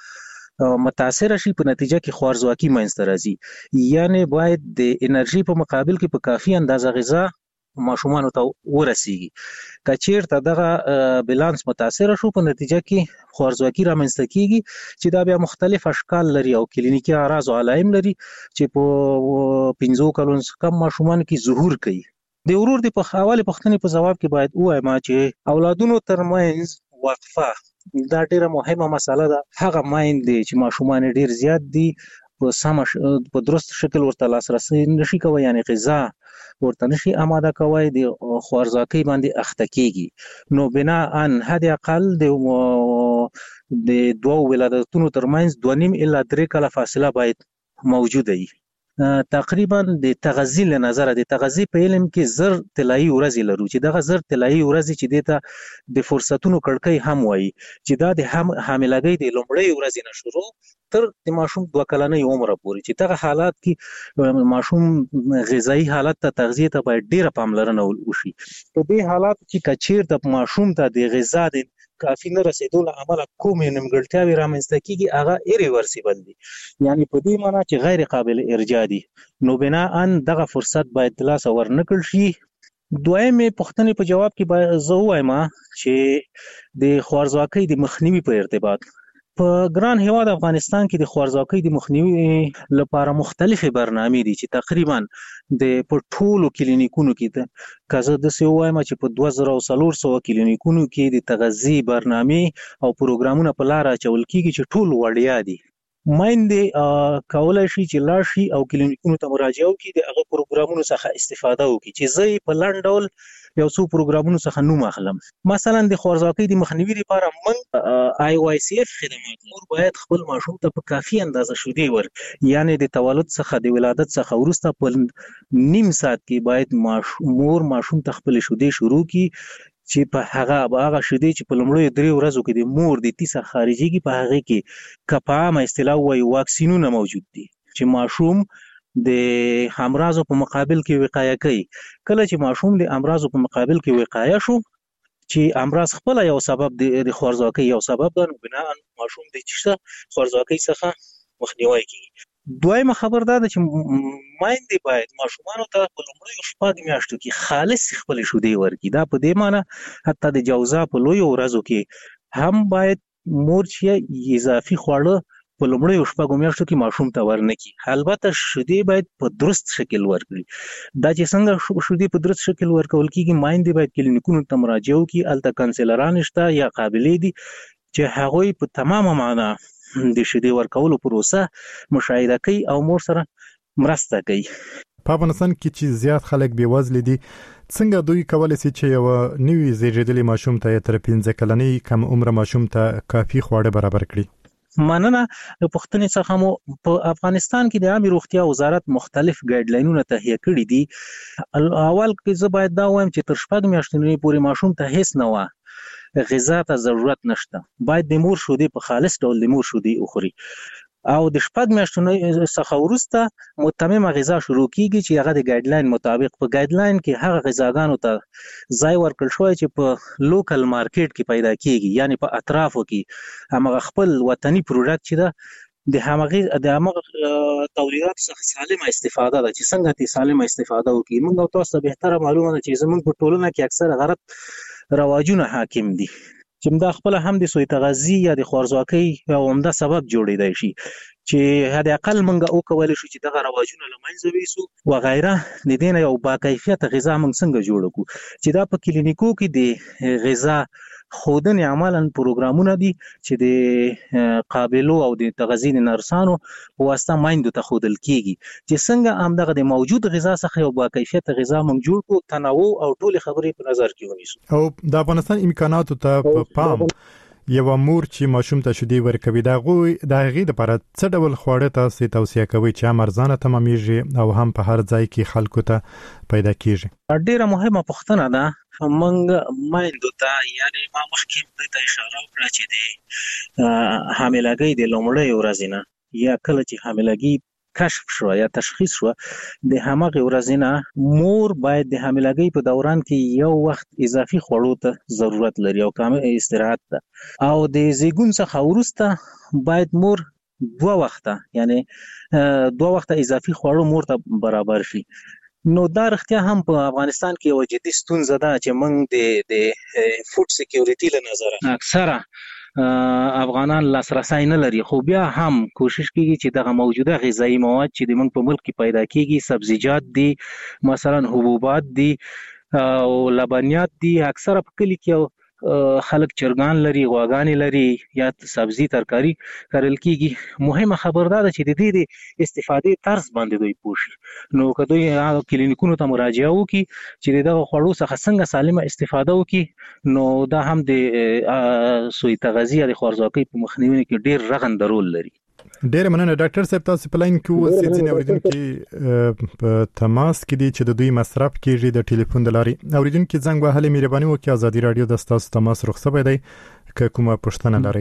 G: متاثر شي په نتیجه کې خوارځواکي منځته راځي. یعنی باید د انرژي په مقابل کې په کافي اندازه غذا ماشومان ته ورسیږي کچیرته دغه بالانس متاثر شو په نتیجه کې خوارزواکي رامنځته کیږي چې دا بیا مختلف اشکال لري او کلینیکي اعراض او علائم لري چې په 15 کلونو کم ماشومان کې ظهور کوي. د ورور د په حواله پښتنې په جواب کې باید وایم چې اولادونو ترمنځ وقفه دا ډیره مهمه مسله ده. هغه مایند چې ماشومان ډیر زیات دي په درست شکل ورته لاسرسي نشي کوي، یعنی غذا ورته نشي آماده کوي، د خوارزواکۍ باندې اخته کیږي. نو بنا ان حد اقل د دوه ولادتونو ترمنځ 2.5 الا 3 کاله فاصله باید موجوده وي. تقریبا د تغذیه له نظر د تغذیه په علم کې زر طلایی ورځې لرو چې دغه زر طلایی ورځې چې دته د فرصتونو کړکۍ هم وایي چې دا د حاملګۍ د لومړۍ ورځې نه شروع تر د ماشوم 2 کلنۍ عمر پورې چې دغه حالات کې ماشوم غذایی حالت ته تغذیه ته باید ډیره پاملرنه وشي. په دې حالات کې کچیر د ماشوم ته د غذا د کافی نه رسیدو له امله کومې نیمګړتیاوې رامنځته کیږي هغه ایریورسیبل دي، یعنی په دې معنی چې غیر قابل ارجاع دي. نو بنا ان دغه فرصت باید ترلاسه ورنکړل شي. دویمې پوښتنې په جواب کې زه وایم چې د خوارزواکۍ د مخنیوي په ارتباط په ګران هیواد افغانستان کې د خوارزواکۍ د مخنیوي لپاره مختلفې برنامې دي چې تقریبا د په ټولو کلینیکونو کې د کزه د سی وایم چې په 2400 کلینیکونو کې د تغذیه برنامې او پروګرامونه په لار اچول کیږي چې ټول وړیا دي. مایندې کولای شي چې لاړ شي او کلینیکونو ته مراجعه وکړي، د هغه پروګرامونو څخه استفاده وکړي چې زه په لاندې ډول یو څو پروګرامونو څخه نوم اخلم. مثلا د خوارزواکۍ د مخنیوي لپاره موږ IYCF خدمات مور باید خپل ماشوم ته په کافي اندازه شیدې ورکړي، یعنی د تولد څخه د ولادت څخه وروسته په نیم ساعت کې باید مور ماشوم ته خپل شیدې شروع کړي چې په هغه شیدې چې په لومړیو 3 ورځو کې د مور د تیسه خارجيږي په هغه کې کپا اصطلاح وایي واکسینونه موجود دي چې ماشوم د امراضو په مقابل کې وقایه کوي. کله چې ماشوم د امراضو په مقابل کې وقایه شو چې امراض خپل یو سبب د خوارزواکۍ یو سبب ده، نو بنا ماشوم د خوارزواکۍ څخه مخنیوي کوي. دویمه خبر دا ده چې مایندې باید ماشومانو ته په لومړیو 6 میاشتو کې خالص خپل شیدې ورکړي. دا په دې معنی حتی د جوزا په لویو ورځو کې هم باید مور چې اضافي خواړه په لومړیو 6 میاشتو کې ماشوم ته ورنکړي. البته شیدې باید په درست شکل ورکړي. دا چې څنګه شیدې په درست شکل ورکول کیږي، مایندې باید کلینیکونو ته مراجعه وکړي، الته کانسلران شته یا قابلې دي چې هغوی په تمامه معنا د شیدې ورکولو پروسه مشاهده کوي او مور سره مرسته کوي.
V: په افغانستان کې چې زیات خلک بې وزله دي، څنګه دوی کولای شي چې یو نوی زیږیدلی ماشوم ته تر 15 کلنۍ کم عمر ماشوم ته کافي خواړه برابر کړي؟
G: مننه. د پښتنې څخه مو په افغانستان کې د عامه روغتیا وزارت مختلف ګایډلاینونه تهیه کړي دي. اول کې زه باید دا وایم چې تر 6 میاشتې پورې ماشوم ته هیڅ نه و غذا ته ضرورت نشته، باید د مور شیدې په خالص ډول د مور شیدې وخوري او د 6 میاشتو څخه وروسته متممه غذا شروع کیږي چې هغه د ګایډلاین مطابق په ګایډلاین کې هغه غذاګانو ته ځای ورکړل شوی چې په لوکل مارکیټ کې پیدا کیږي، یعنی په اطرافو کې هغه خپل وطني پروډکټ چې ده د هغه تولیدات څخه سالمه استفاده ده چې څنګه ته سالمه استفاده وکړي. موږ او تاسو به تر معلومه ده چې زموږ په ټولنه کې اکثره غلط رواجونه حاکم دي چې دا خپل هم د سوء تغذیه یا د خوارزواکۍ یو عمده سبب جوړیدای شي چې حد اقل موږ او کولای شو چې دغه رواجونه له منځه ویسو و غیره. د دې نه یو با کیفیت غذا موږ څنګه جوړ کړو چې دا په کلینیکو کې د غذا خودن عملاً پروګرامونه دي چې د قابلو او د تغذیه نرسانو په واسطه مایندو ته خودل کیږي چې څنګه همدغه د موجود غذا څخه یو با کیفیت غذا موږ جوړ کړو، تنوع او ټول خبرې په نظر کې ونیسو.
V: او د افغانستان امکاناتو ته پام یو مور چې ماشوم ته شیدې ورکوي دا غي د لپاره څه ډول خواړه تاسو توصیه کوي چې هم ارزانه تمامېږي او هم په هر ځای کې خلکو ته پیدا کیږي؟
G: ډیره مهمه پوښتنه ده. موږ مایندو ته یعنی ما مخکې ته اشاره وکړه چې د حاملګۍ د لومړۍ ورځې نه یا کله چې حاملګۍ کشف شو یا تشخیص شو د همغه ورځې نه مور باید د حاملګۍ په دوران کې یو وخت اضافي خوړو ته ضرورت لري او کامل استراحت ته، او د زیږون څخه وروسته باید مور 2 وخته یعنی 2 وخته اضافي خوړو مور ته برابر شي. نو دا رښتیا هم په افغانستان کې یو جدي ستونزه ده چې موږ د فود سکیورټي له نظره اکثره افغانان لاسرسی نه لري، خو بیا هم کوشش کیږي چې دغه موجوده غذایی مواد چې د موږ په ملک کې پیدا کیږي، سبزیجات دي، مثلا حبوبات دي او لبنیات دي، اکثره په کلی کې خلک چرګان لري، غواګانې لري یا سبزی ترکاری کرل کیږي. مهمه خبر ده چې د دې استفادې طرز باندې دوی پوښي. نو که دوی کلینیکونو ته مراجعه وکړي چې دغه خوړو څخه څنګه سالمه استفاده وکړي، نو دا هم د سوء تغذیه د خوارځواکۍ په مخنیوي کې ډیر رغنده رول لري.
V: ډیر مننه ډاکټر صاحب، تاسو په لاین کې اوسئ. ځینې اوریدونکو په تماس کې دي چې د دوی مصرف کیږي د ټلیفون د لارې. اوریدونکو زنګ وهلې مهرباني وکړئ، ازادي رادیو د تاسو تماس رخصت دی که کومه پوښتنه لرئ.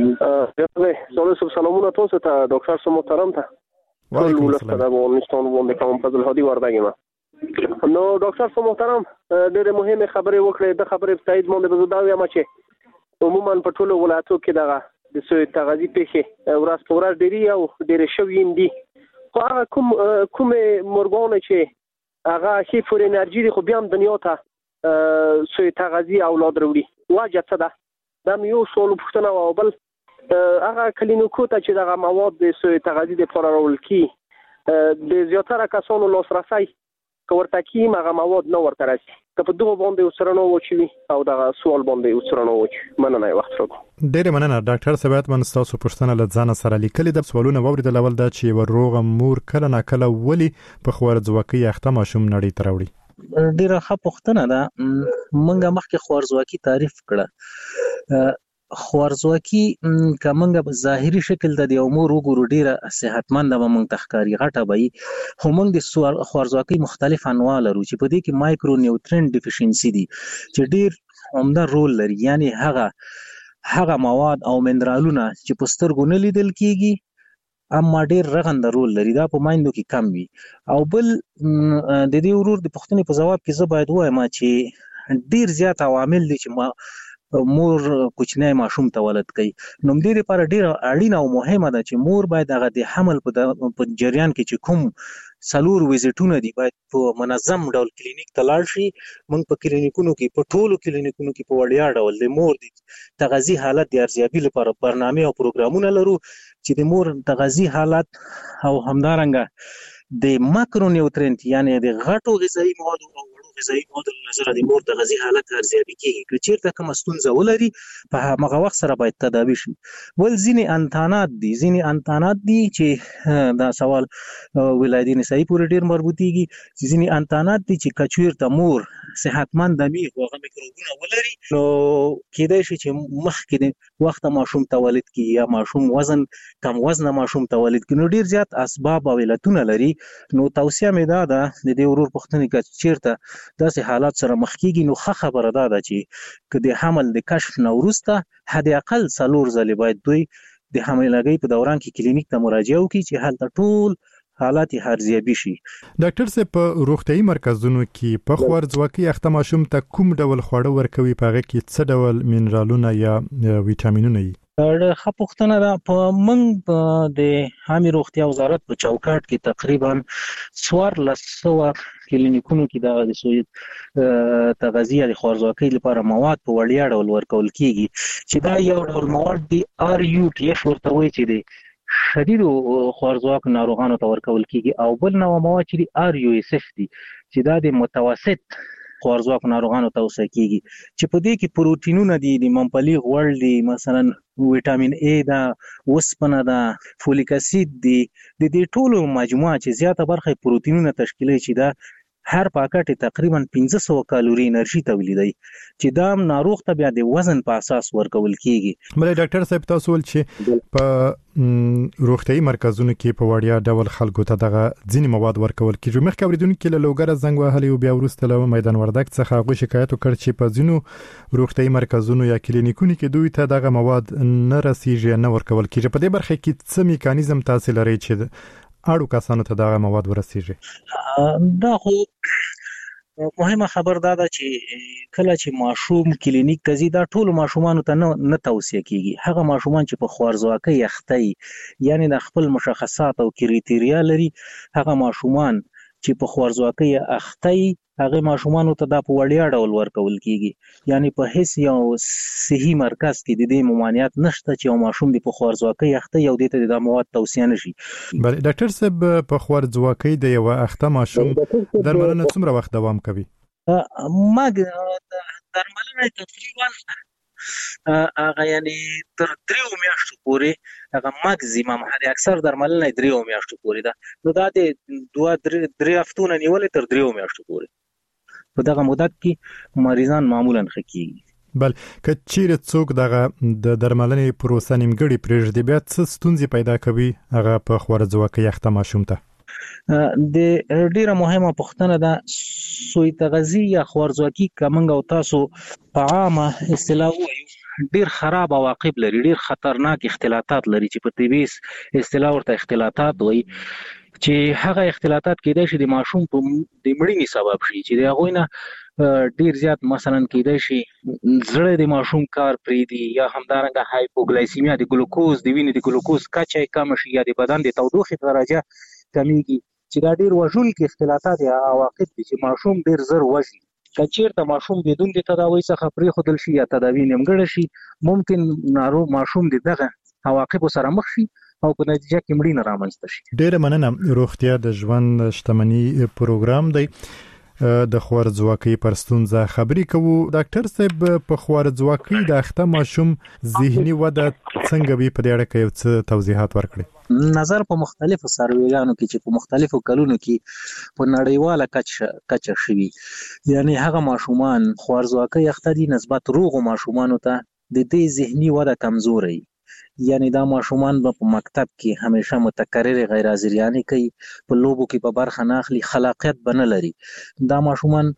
I: سلامونه تاسو ته ډاکټر صاحب محترم ته.
V: وعلیکم السلام.
I: افغانستان باندې کوم فضل هادي وردګم. نو ډاکټر صاحب محترم ډېر مهمه خبره وکړه. د خبرې په تایید باندې بزدا وایم چې عموما په ټولو ولایتو کې دغه د سوء تغذیه پیښې ورځ په ورځ ډېری او ډېر شوي دي. خو هغه کوم مرغان چې هغه شي فور انرژي خو بیا هم دنیا ته سوء تغذیه اولاد وروړي، واجب څه ده؟ دا یو سوال پوښتنه او بل هغه کلینیکو ته چې دغه مواد د سوء تغذیه لپاره راول کی د زیاتره کسانو لاسرسي ورته کی هغه مواد نه ورته راشي. که په دغه باندې وسرنو وچوي او دغه سوال باندې وسرنو وچوي. مننه وخت راکړه.
V: ډېر مننه ډاکټر صاحب. من تاسو پوښتنه له ځان سره لیکلې د سوالونه ووریدل. اول دا چې وروغه مور کله نه کله ولی په خوارځواکۍ اخته ماشوم نړۍ ته راوړي.
G: ډیره ښه پوښتنه ده. منګه مخکې خوارځواکۍ تعریف کړه. خوارځواکي که موږ په ظاهري شکل د امور وګورو ډیره صحتمند به موږ تخکاری غټه وي، خو موږ د خوارځواکۍ مختلف انواع لرو چې په دې کې مایکرو نیوټرینټ ډیفیشنسي دي چې ډیر عمده رول لري. یعنی هغه مواد او منرالونه چې په سترګو نه لیدل کیږي اما ډیر رغنده رول لري، دا په مایندو کې کم وي. او بل د دې ورور د پوښتنې په جواب کې زه باید وایم چې ډیر زیات عوامل دي چې مور کوچنی ماشوم ته ولادت کوي. نو دې لپاره ډیره اړینه او مهمه ده چې مور باید هغه د حمل په جریان کې چې کوم 4 ویزټونه دي باید په منظم ډول کلینیک ته لاړ شي. موږ په کلینیکونو کې په ټولو کلینیکونو کې په وړیا ډول د مور د تغذیه حالت د ارزیابي لپاره برنامه او پروګرامونه لرو چې د مور تغذیه حالت او همدارنګه د ماکرو نیوټرینټ یعنی د غټو غذایی موادو او غذایی موادو له نظر د مور د غذایی حالت ارزیابي کیږي. که چیرته کوم ستونزه ولري په هغه وخت سره باید تداوی شي. ول ځینې انتانات دي چې دا سوال ولادت نسائی پورې ډیر مربوطيږي. ځینې انتانات دي چې کچویر ته مور صحتمند دمي او هغه میکروبونه ولري، نو کېدای شي چې مخکې وخت ماشوم تولید کی یا ماشوم وزن کم وزن ماشوم تولید کی. نو ډیر زیات اسباب او علتونه لري. نو توصیه مې ده د دې ورور پوښتنې کې چیرته داسې حالات سره مخ کیږي نو ښه خبره ده چې که د حمل د کشف نه وروسته حد اقل 4 ځلې باید دوی د حاملګۍ په دوران کې کلینیک ته مراجعه وکړي چې هلته ټول حالات ارزیابي شي.
V: ډاکټر صاحب په روغتيایي مرکزونو کې په خوارځواکۍ اخته ماشوم ته کوم ډول خواړه ورکوي؟ په هغه کې څه ډول منرالونه یا ویټامینونه وي؟
G: ښه پوښتنه ده. په موږ د عامه روغتیا وزارت په چوکاټ کې تقریبا 1400 کلینیکونو کې د تغذیه د خوارځواکۍ لپاره مواد په وړیا ډول ورکول کیږي چې دا یو ډول مواد دی RUTF ورته وایي چې دی شدید خوارځواک ناروغانو ته ورکول کیږي، او بل نوع مواد چې RUSF دي چې دا د متوسط خوارځواک ناروغانو ته توصیه کیږي چې په دې کې پروتینونه دي، د ممپلی غوړ دي، مثلا ویټامین A دا، اوسپنه ده، فولیک اسید دي. د دې ټولو مجموعه چې زیاته برخه پروتینونه تشکیلوي چې دا هر پاکټ تقریبا 1500 کالوري انرژي تولیدوي چې دا ناروغ ته بیا د وزن په اساس ورکول کیږي.
V: بل ډاکټر صاحب تاسو ول چې په روغتيایي مرکزونو کې په وړیا ډول خلکو ته دغه ځینې مواد ورکول کیږي. مخکې اوریدونکو له لوګره زنګ وهلی او بیا وروسته له میدان وردګ څخه هغه شکایت وکړ چې په ځینو روغتيایي مرکزونو یا کلینیکونو کې دوی ته دغه مواد نه رسیږي، نه ورکول کیږي. په دې برخه کې څه میکانیزم تاسو لرئ چې اړو کسانو ته دغه مواد ورسیږي؟
G: دا خو مهمه خبر ده چې کله چې ماشوم کلینیک ته ځي دا ټول ماشومانو ته نه توصیه کیږي. هغه ماشومان چې په خوارځواکۍ اخته یعنی د خپل مشخصات او کریټیریا لري هغه ماشومان چې په خوارزواکۍ اخته هغه ماشومان ته د په وړیا ډول ورکول کیږي یعنی په هیڅ یو صحي مرکز کې د دې ممانعت نشته چې یو ماشوم د په خوارزواکۍ اخته یو د د مواد توصیه نشي.
V: بل ډاکټر صاحب په خوارزواکۍ د یو اخته ماشوم درملنه څومره وخت دوام کوي؟
G: ما درملنه تقریبا هغه یعنی تر 3 میاشتو پورې هغه ماکسیمم هغه اکثر درملنه 3 میاشتو پورې ده نو دا د 2-3 هفتونه نیولې تر 3 میاشتو پورې په دغه مدت کې مریضان معمولا خکېږي.
V: بل کچیر څوک دغه د درملنې پروسه نیمګړې پرېږدي بیا څه ستونزې پیدا کوي هغه په خوارزواکۍ اخته ماشوم ته؟
G: د ډیره مهمه پوښتنه ده سوی تغذیه یا خوارزواکي کومنګ او تاسو په عامه اصطلاح وایو ډیر خراب عواقب لري ډیر خطرناک اختلاطات لري چې په طبي اصطلاح ورته اختلاطات وایي چې هغه اختلاطات کېدای شي د ماشوم په د مړینې سبب شي چې د هغوی نه ډیر زیات مثلا کېدای شي زړه د ماشوم کار پرېږدي یا همدارنګه هایپوګلایسیمیا د ګلوکوز د وینې د ګلوکوز کچه کم شي یا د بدن د تودوخې درجه کمیږي چې دا ډیر وژونکي اختلاطات یا عواقب دي چې ماشوم ډیر زر وژني. که چیرته ماشوم بدون د تداوی څخه پرېښودل شي یا تداوی نیمګړې شي ممکن ناروغ ماشوم دغه عواقب سره مخ شي او په نتیجه کې مړینه رامنځته شي.
V: ډیره مننه. روغتیا د ژوند شتمنۍ پروګرام دی د خوارزواکۍ پر ستونزه خبرې کوو. ډاکټر صاحب په خوارزواکۍ د اخته ماشوم ذهني وده څنګه وي په دې اړه کې یو څه توضیحات ورکړئ؟
G: نظر په مختلفو سرویګانو کې چې په مختلفو کلونو کې په نړیواله کچه شوي یعنی هغه ماشومان خوارزواکۍ اخته دي نسبت روغو ماشومانو ته د دې ذهني وده کمزوري یعنی دا ماشومان په مکتب کې همیشه متکرر غیر حاضریانه کوي په لوبو کې په برخه نه اخلي خلاقیت بنه لري. دا ماشومان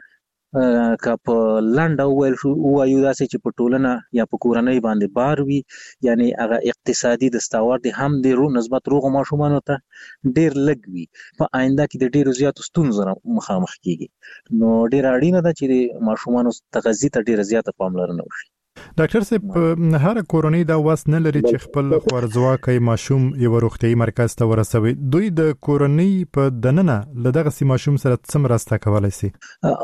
G: که په لنډه وویل شو وایو داسې چې په ټولنه یا په کورنۍ باندې بار وي یعنی هغه اقتصادي دستاورد هم د نسبت روغو ماشومانو ته ډیر لږ وي په آینده کې د ډیرو زیاتو ستونزو مخامخ کیږي نو ډیر اړینه ده چې د ماشومانو تغذیه ته ډیره زیاته پاملرنه وشي.
V: ډاکټر صاحب هر کورنۍ دا واس نه لري چې خپل خوارزواکۍ ماشوم یو روغتيایي مرکز ته ورسوي. دوی د کورنۍ په دننه له دغه سي ماشوم سره څه مرسته کولای شي؟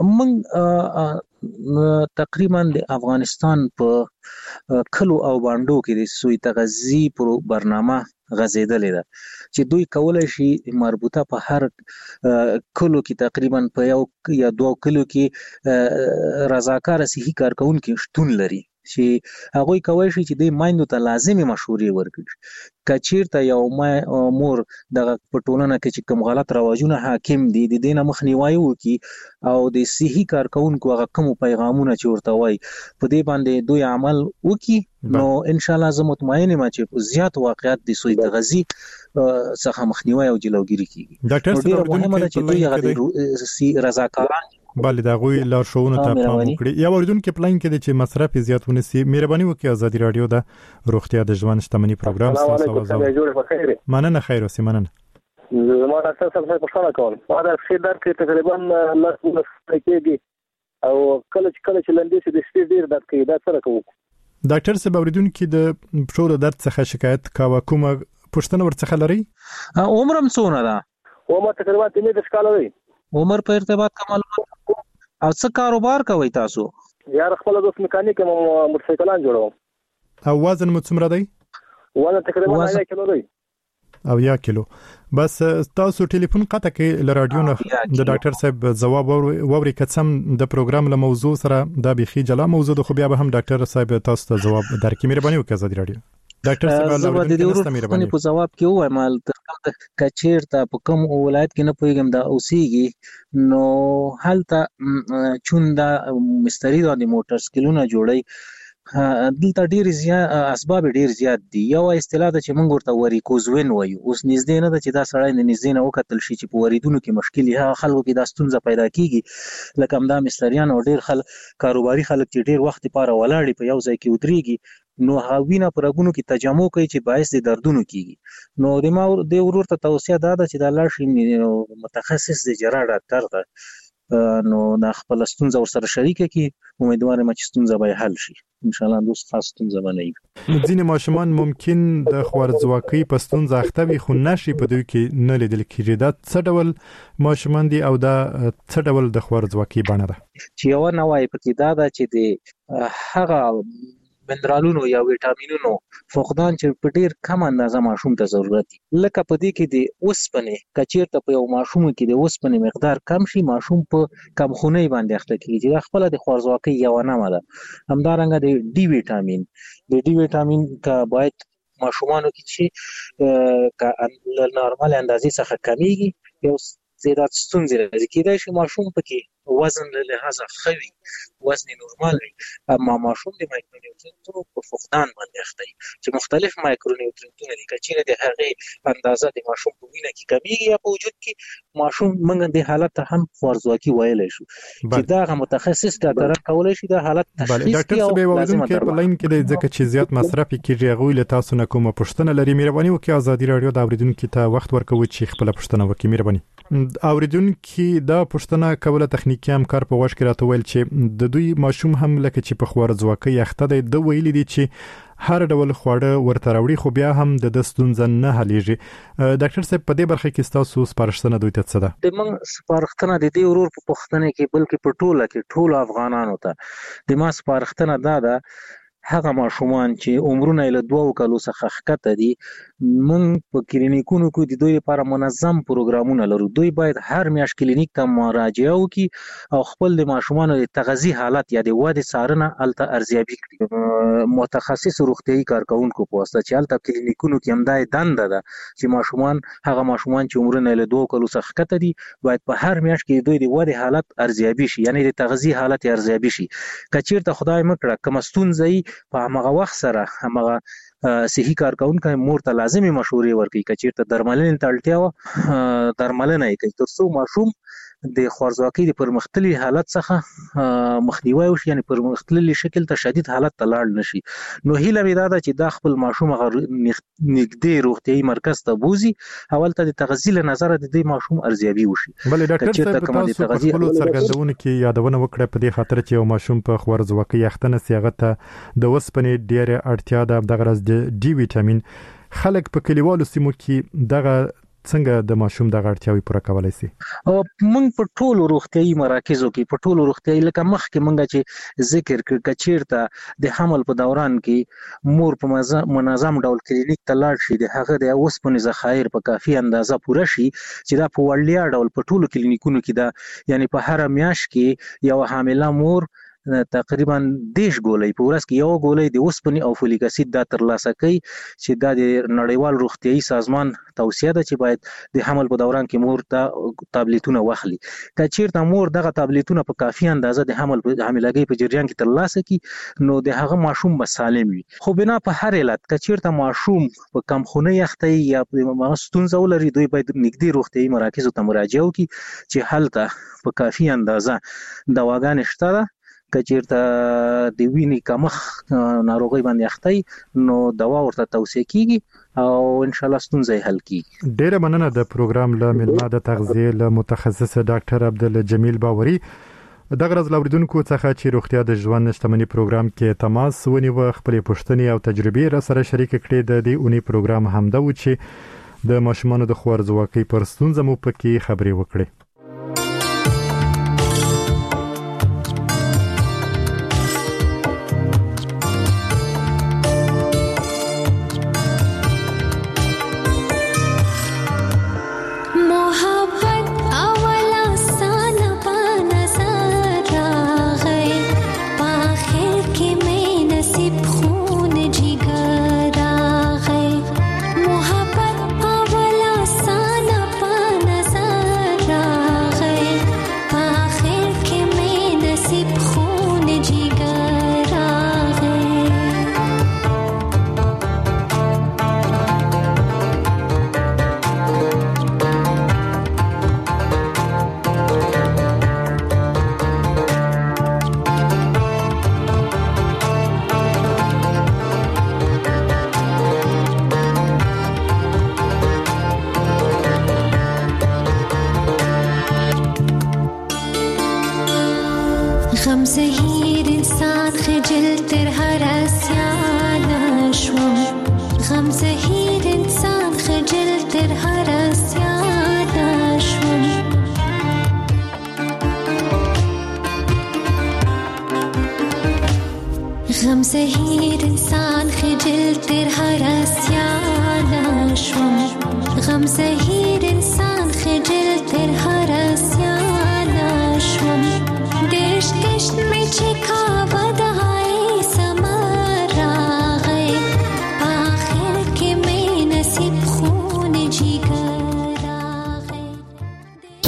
V: موږ تقریبا د افغانستان په کلو او باندو کې د سوی تغذیه برنامه غزیدلې ده چې دوی کولای شي مربوطه په هر کلو کې تقریبا په یو یا 2 کلو کې رضاکار صحي کارکونکو شتون لري چې هغه کوي چې د مایندو ته لازمي مشورې ورکړي. کچیرته یو مور د پټولنه کې چې کوم غلط رواجونه حاکم دي د دینه مخنیوي وکي او د صحي کارکونکو هغه کوم پیغامونه چې ورته وای په دې باندې دوی عمل وکي نو ان شاء الله زه مطمئن یم چې زیات واقعیت د سوی تغذی څخه مخنیوي او جلوګیری کیږي. ډاکټر صاحب
G: مهمه ده چې دوی هغه رضاکاران
V: بل دا غوي لارښوونه ته پام وکړي یا ورودونکو پلان کې چې مصرف زیات ونسي. مهرباني وکړئ ازادي رادیو د روغتیا د ژوند شتمنۍ پروګرام تاسو مننه. خیر اوسې مننه.
I: زما ډاکټر صاحب په څه کوم ما دا خیدار کې تقریبا لږ کېږي او کله چې لندې سي د سپیر ډیر درد کوي دا سره کوم.
V: ډاکټر صاحب اوریدونکو د پښو د درد څخه شکایت کاوه کومه پښتنه ورڅخه لري؟
G: عمرم څونه ده؟
I: عمر تقریبا 3 کال دی.
G: عمر په ارتباط کوم معلومات او څه کاروبار کوي تاسو؟
I: یار خپل د میکانیک موټرسایکلان جوړوم.
V: او وزن مو څومره دی؟
I: وزن تقریبا 1 کیلو دی.
V: او 1 کیلو. بس تاسو ټلیفون قطع کې ل رادیو نه د ډاکټر صاحب جواب ووري کڅم د پروګرام له موضوع سره د بيخي جلا موضوع د خو بیا به هم ډاکټر صاحب تاسو ته جواب درکې. مهرباني وکړئ ازادي رادیو. ډاکټر صاحب
G: مهرباني په جواب کې وایم مال کچیر ته په کوم ولایت کې نه پوهیږم دا اوسېږي نو حالته چوندا مستری د موټر سکلونه جوړي دلته ډیر زیات اسباب ډیر زیات دي. یو اصطلاح ده چې موږ ورته وریکوزوین وایو. اوس نږدې نه ده چې دا سړی نه نږدې نه وکتل شي چې په وریدونو کې مشکل یا خلکو کې دا ستونزه پیدا کیږي لکه همدا مستریان او ډیر کاروباري خلک چې ډیر وخت لپاره ولاړ په یو ځای کې ودرېږي نو هاوینه پرګونو کې تجمع کوي چې باعث د دردونو کیږي. نو د ورور ته توصیه ده چې د لاړ شي متخصص د جراح ډاکټر ته نو دا خپل ستونزه ورسره شریکه کی امیدوار یم چې ستونزه به حل شي ان شاء الله. دوست خاص ستونزه به نه وي.
V: ځینې ماشومان ممکن د خوارځواکۍ په ستونزه اخته وي خو نشي په دوی کې نه لیدل کېږي. دا څه ډول ماشومان دي او دا څه ډول د خوارځواکۍ بڼه ده؟
G: چې یو نوای پکې دا ده چې د هغه منرالونو یا ویټامینونو فقدان چې په ډیر کم اندازه ماشوم ته ضرورت دي. لکه په دې کې د اوسپنې کچیرته په یو ماشوم کې د اوسپنې مقدار کم شي ماشوم په کمخونۍ باندې اخته کیږي. دا خپل د خوارځواکۍ یو نامه ده. همدارنګه د ډي ویټامین کا باید ماشومانو کې چې ک نورمال اندازې څخه کمیږي یو زیات ستونزې راځي. کېدای شي ماشوم پکې وزن له لحاظه خوي وزن نورمال وي اما ماشوم د مایکرونیوټرینټونو په فقدان باندې اخته چې مختلف مایکرونیوټرینټونه دي کچېره د هغه اندازه د ماشوم په وینه کې کمیږي یا په وجود کې ماشوم موږ د حالت ته هم خوارځواکي ویلی شو چې دا متخصص ډاکټر کولای شي د حالت تشخیص
V: ډاکټر صاحب وایي چې په لاین کې د ځکه چې زیات مصرف کیږي هغه له تاسو نه کومه پوښتنه لري مهرباني وکړئ ازادي رادیو د اوریدونکو ته وخت ورکوي چې خپل پوښتنه وکړي. مهرباني اوریدونکو دا پوښتنه کوله تخنیکی همکار په واش کې راته ویل چې د دوی ماشوم هم لکه چې په خوارځواکۍ اخته دی د ویلي دي چې هر ډول خواړه ورته راوړي خو بیا هم د ستونزه نه حلیږي. ډاکټر صاحب په دې برخه کې تاسو سپارښتنه دوی ته څه ده؟
G: د من سپارښتنه د دې ورور په پوښتنه کې بلکې په ټوله کې ټول افغانانو ته د ما سپارښتنه ده هغه ماشومان چې عمرونه له 2 کالو څخه ښکته دي موږ په کلینیکونو کې د دوی لپاره منظم پروګرامونه لرو. دوی باید هر میاشت کلینیک ته مراجعه وکړي او خپل د ماشومانو د تغذیه حالت یا د ودې څارنه الته ارزیابي کړي. متخصص روغتیايي کارکونکو په واسطه چې الته کلینیکونو کې همدای دنده ده چې هغه ماشومان چې عمرونه له 2 کالو څخه ښکته دي باید په هر میاشت کې دوی د ودې حالت ارزیابي شي یعنی د تغذیه حالت ارزیابي شي. کچیرته خدای مکړه کوم ستونزه په هغه وخت سره هغه صحي کارکونکو مور ته لازمي مشورې ورکړي کچیرته درملنې ته اړتیا و درملنه یې کوي ترڅو ماشوم د خوارځواکۍ د پرمختللي حالت څخه مخنیوي وشي یعنی پرمختللي شکل ته شدید حالت ته لاړ نشي. نو هیله مې ده چې دا خپل ماشوم نږدې روغتیايي مرکز ته بوزي اول ته د تغذیه له نظر د دې ماشوم ارزیابي وشي.
V: بلې ډاکټر صاحب تاسو په خپل څرګندونه کې یادونه وکړه په دې خاطر چې یو ماشوم په خوارځواکۍ اخته نشي هغه ته د وسپنې ډیره اړتیا ده دغه راز د ډي ویټامین خلک په کلیوالو سیمو کې دغه څنګه د ماشوم د غړتیاوي پوره کولای شي؟
G: موږ په ټولو روغتيایي مراکزو کې په ټولو روغتيایي لکه مخکې موږ چې ذکر کچیرته د حمل په دوران کې مور په منظم ډول کلینیک ته لاړ شي د هغه د اوسپنې ذخایر په کافي اندازه پوره شي چې دا په وړیا ډول په ټولو کلینیکونو کې دا یعنی په هر میاشت کې یو حامله مور تقریبا 10 ګولۍ په ورځ کې یو ګولۍ د اوسپنې او فولیک اسید دا ترلاسه کوي چې دا د نړیوال روغتيایي سازمان توصیه ده چې باید د حمل په دوران کې مور ته تابلیتونه واخلي. کچیرته مور دغه تابلیتونه په کافي اندازه د حاملګۍ په جریان کې ترلاسه کړي نو د هغه ماشوم به سالم وي. خو بنا په هر علت کچیرته ماشوم په کمخونۍ اخته یا په ستونزه ولري دوی باید نږدې روغتيایي مراکزو ته مراجعه وکړي چې هلته په کافي اندازه دواګانې شته کچیرته د وینې کمښت ناروغي باندې اخته نو دوا ورته توصیه کیږي او ان شاء الله ستونزې حل کیږي.
V: ډیره مننه د پروګرام له ملما د تغذیه له متخصص ډاکټر عبدالجمیل باوري. دغه ورځ لاوریدونکو څخه چې روغتیا د ژوند شتمنۍ پروګرام کې تماس ونیو خپل پوښتنې او تجربې را سره شریک کړي. د دې اونۍ پروګرام همدا و چې د ماشومانو د خوارځواکۍ پر ستونزو مو پکې خبرې وکړي.
J: मोहब्बत अवला साना पा नजर زهیر انسان خجل تر هر اسیان شوم غم زهیر انسان خجل تر هر